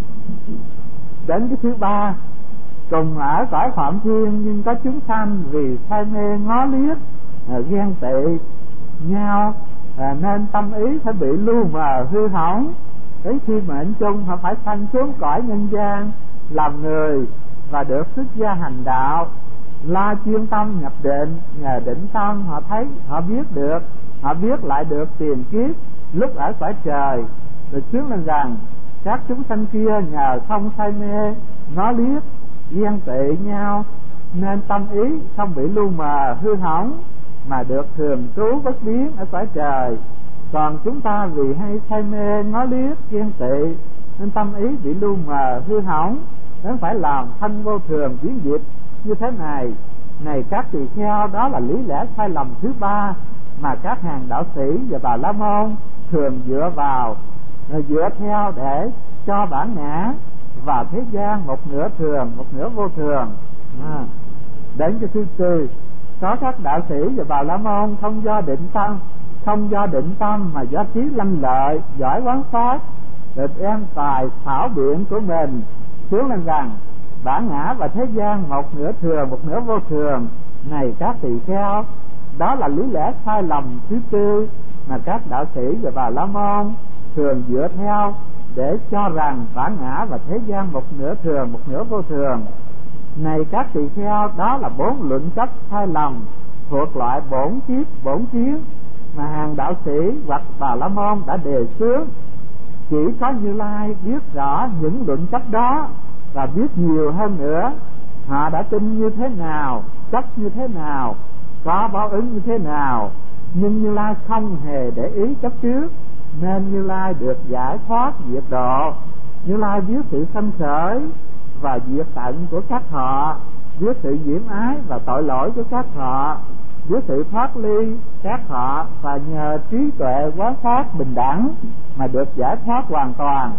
Đến cái thứ ba, cùng ở cõi Phạm Thiên nhưng có chúng sanh vì say mê ngó liếc, ghen tị nhau à, nên tâm ý phải bị lu mờ hư hỏng. Đến khi mệnh chung, họ phải sanh xuống cõi nhân gian làm người và được xuất gia hành đạo, la chuyên tâm nhập định. Nhờ định tâm họ thấy, họ biết được, họ biết lại được tiền kiếp lúc ở cõi trời. Rồi sướng lên rằng các chúng sanh kia nhờ không say mê ngó liếc ghen tị nhau nên tâm ý không bị lu mờ hư hỏng mà được thường trú bất biến ở cõi trời. Còn chúng ta vì hay say mê ngó liếc ghen tị nên tâm ý bị lu mờ hư hỏng, nên phải làm thân vô thường biến dịch như thế này. Này các tỳ kheo, đó là lý lẽ sai lầm thứ ba mà các hàng đạo sĩ và Bà La Môn thường dựa vào, dựa theo để cho bản ngã và thế gian một nửa thường, một nửa vô thường. À, đến cái thứ tư, có các đạo sĩ và Bà La Môn không do định tâm, không do định tâm mà do trí lanh lợi, giỏi quán sát, được em tài thảo biện của mình sướng lên rằng bản ngã và thế gian một nửa thường, một nửa vô thường. Này các tỳ kheo, đó là lý lẽ sai lầm thứ tư mà các đạo sĩ và Bà La Môn thường dựa theo để cho rằng bản ngã và thế gian một nửa thường, một nửa vô thường. Này các tỳ kheo, đó là bốn luận chấp sai lầm thuộc loại bổn kiếp, bổn kiến mà hàng đạo sĩ hoặc Bà La Môn đã đề xướng. Chỉ có Như Lai biết rõ những luận chấp đó và biết nhiều hơn nữa. Họ đã tin như thế nào, chấp như thế nào, có báo ứng như thế nào, nhưng Như Lai không hề để ý chấp trước, nên Như Lai được giải thoát diệt độ. Như Lai biết sự sanh khởi và diệt tận của các họ, biết sự nhiễm ái và tội lỗi của các họ, biết sự thoát ly các họ, và nhờ trí tuệ quán sát bình đẳng mà được giải thoát hoàn toàn,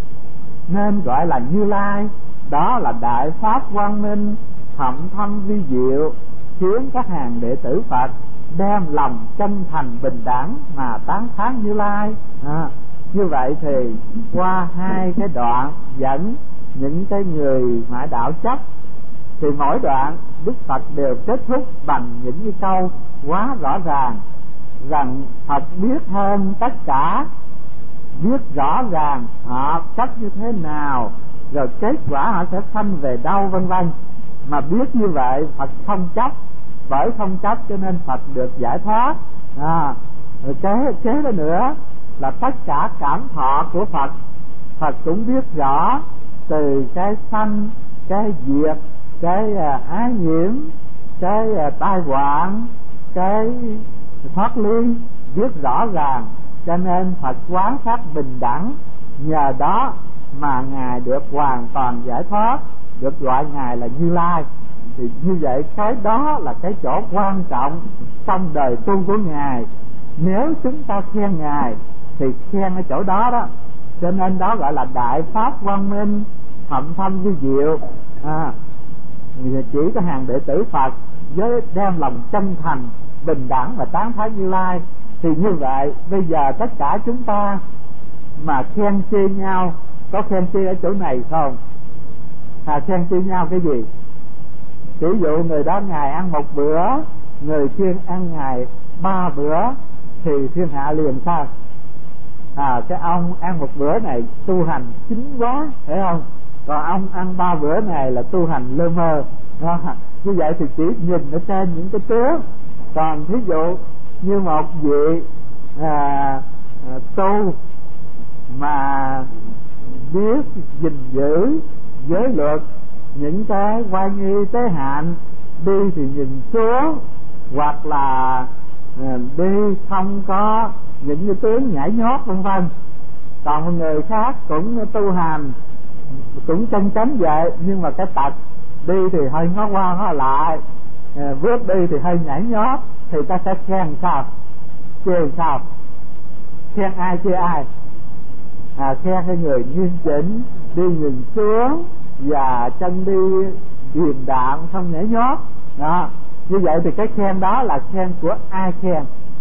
nên gọi là Như Lai. Đó là đại pháp quang minh thậm thâm vi diệu, khiến các hàng đệ tử Phật đem lòng chân thành bình đẳng mà tán thán Như Lai. À, như vậy thì qua hai cái đoạn dẫn những cái người ngoại đạo chấp, thì mỗi đoạn Đức Phật đều kết thúc bằng những cái câu quá rõ ràng rằng Phật biết hơn tất cả, biết rõ ràng họ chấp như thế nào, rồi kết quả họ sẽ sanh về đâu, vân vân. Mà biết như vậy Phật không chấp, bởi không chấp cho nên Phật được giải thoát. À, rồi kế kế đó nữa là tất cả cảm thọ của Phật, Phật cũng biết rõ, từ cái sanh, cái diệt, cái ái nhiễm, cái tai hoạn, cái thoát ly, biết rõ ràng, cho nên Phật quán sát bình đẳng nhờ đó mà Ngài được hoàn toàn giải thoát, được gọi Ngài là Như Lai. Thì như vậy cái đó là cái chỗ quan trọng trong đời tu của Ngài. Nếu chúng ta khen Ngài thì khen ở chỗ đó đó. Cho nên đó gọi là đại pháp quang minh, thậm thâm vi diệu. à, Chỉ có hàng đệ tử Phật với đem lòng chân thành, bình đẳng và tán thán Như Lai. Thì như vậy bây giờ tất cả chúng ta mà khen chê nhau, có khen chê ở chỗ này không? À, khen chê nhau cái gì? Ví dụ người đó Ngài ăn một bữa, người kia ăn Ngài ba bữa, thì thiên hạ liền sao? À, cái ông ăn một bữa này tu hành chính quá, phải không? Còn ông ăn ba bữa này là tu hành lơ mơ. À, như vậy thì chỉ nhìn ở trên những cái tướng. Còn thí dụ như một vị à, à, tu mà biết gìn giữ giới luật, những cái oai nghi tế hạnh, đi thì nhìn xuống, hoặc là à, đi không có những cái tướng nhảy nhót vân vân. Còn một người khác cũng tu hành, cũng chân chánh vậy, nhưng mà cái tật đi thì hơi ngó qua ngó lại, à, bước đi thì hơi nhảy nhót, thì ta sẽ khen sao? Chê sao? Khen ai chê ai? À, khen cái người nghiêm chỉnh, đi nhìn xuống và chân đi điềm đạm, không nhảy nhót đó. Như vậy thì cái khen đó là khen của ai khen?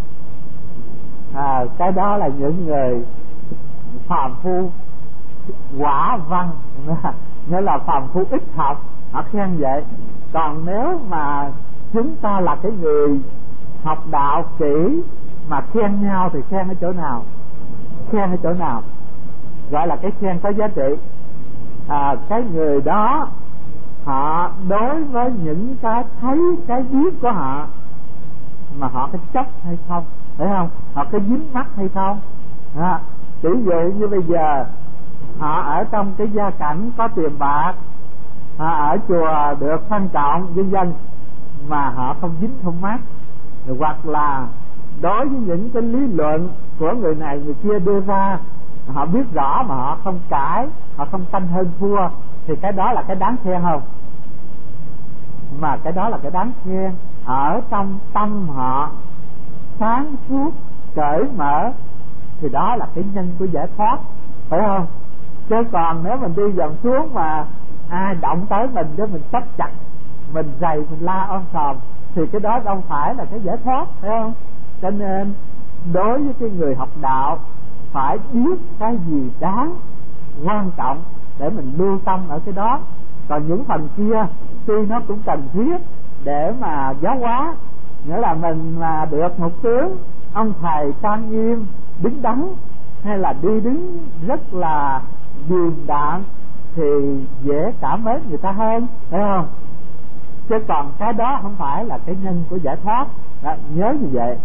À, cái đó là những người phàm phu quả văn, nghĩa là phàm phu ít học, họ khen vậy. Còn nếu mà chúng ta là cái người học đạo kỹ mà khen nhau thì khen ở chỗ nào? Khen ở chỗ nào? Gọi là cái khen có giá trị. À, cái người đó họ đối với những cái thấy, cái biết của họ mà họ có chấp hay không, phải không? Họ có dính mắc hay không? À, ví dụ như bây giờ họ ở trong cái gia cảnh có tiền bạc, họ ở chùa được sang trọng vân vân, mà họ không dính không mắc. Hoặc là đối với những cái lý luận của người này người kia đưa ra, họ biết rõ mà họ không cãi, họ không tranh hơn thua, thì cái đó là cái đáng khen không? Mà cái đó là cái đáng khen ở trong tâm họ sáng suốt, cởi mở, thì đó là cái nhân của giải thoát, phải không? Chứ còn nếu mình đi dần xuống mà ai động tới mình để mình chấp chặt, mình dày, mình la om sòm, thì cái đó đâu phải là cái giải thoát, phải không? Cho nên đối với cái người học đạo phải biết cái gì đáng quan trọng để mình lưu tâm ở cái đó. Còn những phần kia tuy nó cũng cần thiết để mà giáo hóa, nghĩa là mình mà được một tướng ông thầy trang nghiêm đứng đắn, hay là đi đứng rất là điềm đạm, thì dễ cảm mến người ta hơn, phải không? Chứ còn cái đó không phải là cái nhân của giải thoát đó, nhớ như vậy.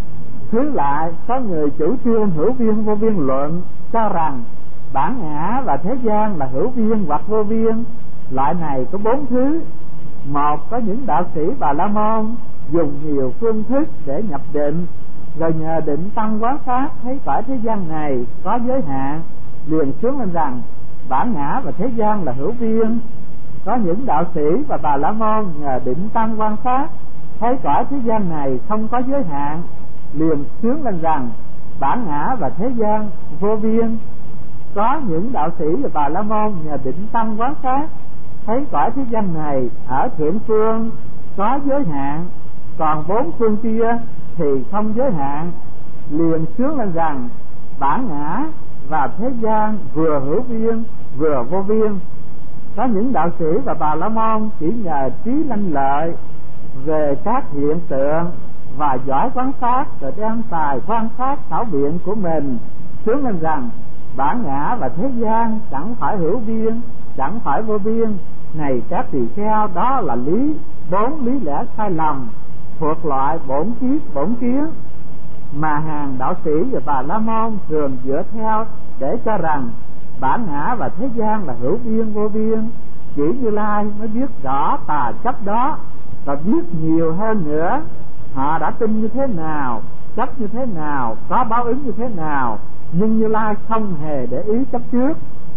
Thứ lại, có người chủ trương hữu viên vô viên luận, cho rằng bản ngã và thế gian là hữu viên hoặc vô viên. Loại này có bốn thứ. Một, có những đạo sĩ Bà La Môn dùng nhiều phương thức để nhập định, rồi nhờ định tăng quán sát thấy cõi thế gian này có giới hạn, liền sướng lên rằng bản ngã và thế gian là hữu viên. Có những đạo sĩ và Bà La Môn nhờ định tăng quan sát thấy cõi thế gian này không có giới hạn, liền sướng lên rằng bản ngã và thế gian vô biên. Có những đạo sĩ và Bà La Môn nhờ định tâm quán sát thấy cõi thế gian này ở thượng phương có giới hạn, còn bốn phương kia thì không giới hạn, liền sướng lên rằng bản ngã và thế gian vừa hữu biên vừa vô biên. Có những đạo sĩ và Bà La Môn chỉ nhờ trí lanh lợi về các hiện tượng và giỏi quan sát, rồi đem tài quan sát thảo biện của mình sướng lên rằng bản ngã và thế gian chẳng phải hữu biên, chẳng phải vô biên. Này các tỳ kheo, đó là lý bốn lý lẽ sai lầm thuộc loại bổn kiết bổn kiến mà hàng đạo sĩ và Bà La Môn thường dựa theo để cho rằng bản ngã và thế gian là hữu biên vô biên. Chỉ Như Lai mới biết rõ tà chấp đó, và biết nhiều hơn nữa họ đã tin như thế nào, chấp như thế nào, có báo ứng như thế nào, nhưng Như Lai không hề để ý chấp trước,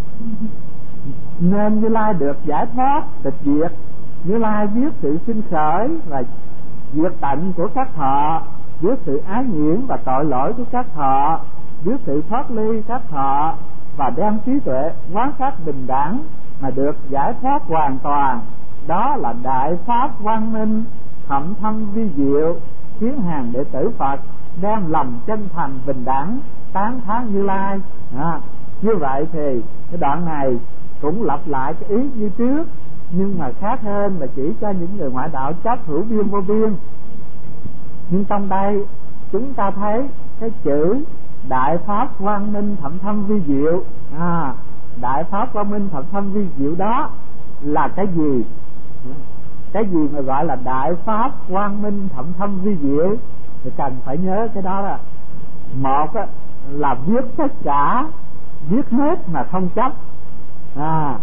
nên Như Lai được giải thoát tịch diệt. Như Lai biết sự sinh khởi và diệt tận của các thọ, biết sự ái nhiễm và tội lỗi của các thọ, biết sự thoát ly các thọ, và đem trí tuệ quán sát bình đẳng mà được giải thoát hoàn toàn. Đó là đại pháp quang minh thậm thâm vi diệu, khiến hàng đệ tử Phật đem lòng chân thành bình đẳng tán thán Như Lai. À, như vậy thì cái đoạn này cũng lặp lại cái ý như trước, nhưng mà khác hơn là chỉ cho những người ngoại đạo chấp hữu biên vô biên. Nhưng trong đây chúng ta thấy cái chữ đại pháp quang minh thậm thâm vi diệu, à, đại pháp quang minh thậm thâm vi diệu đó là cái gì? Cái gì mà gọi là đại pháp quang minh thậm thâm vi diệu thì cần phải nhớ cái đó là một á, là biết tất cả, biết hết mà không chấp. À,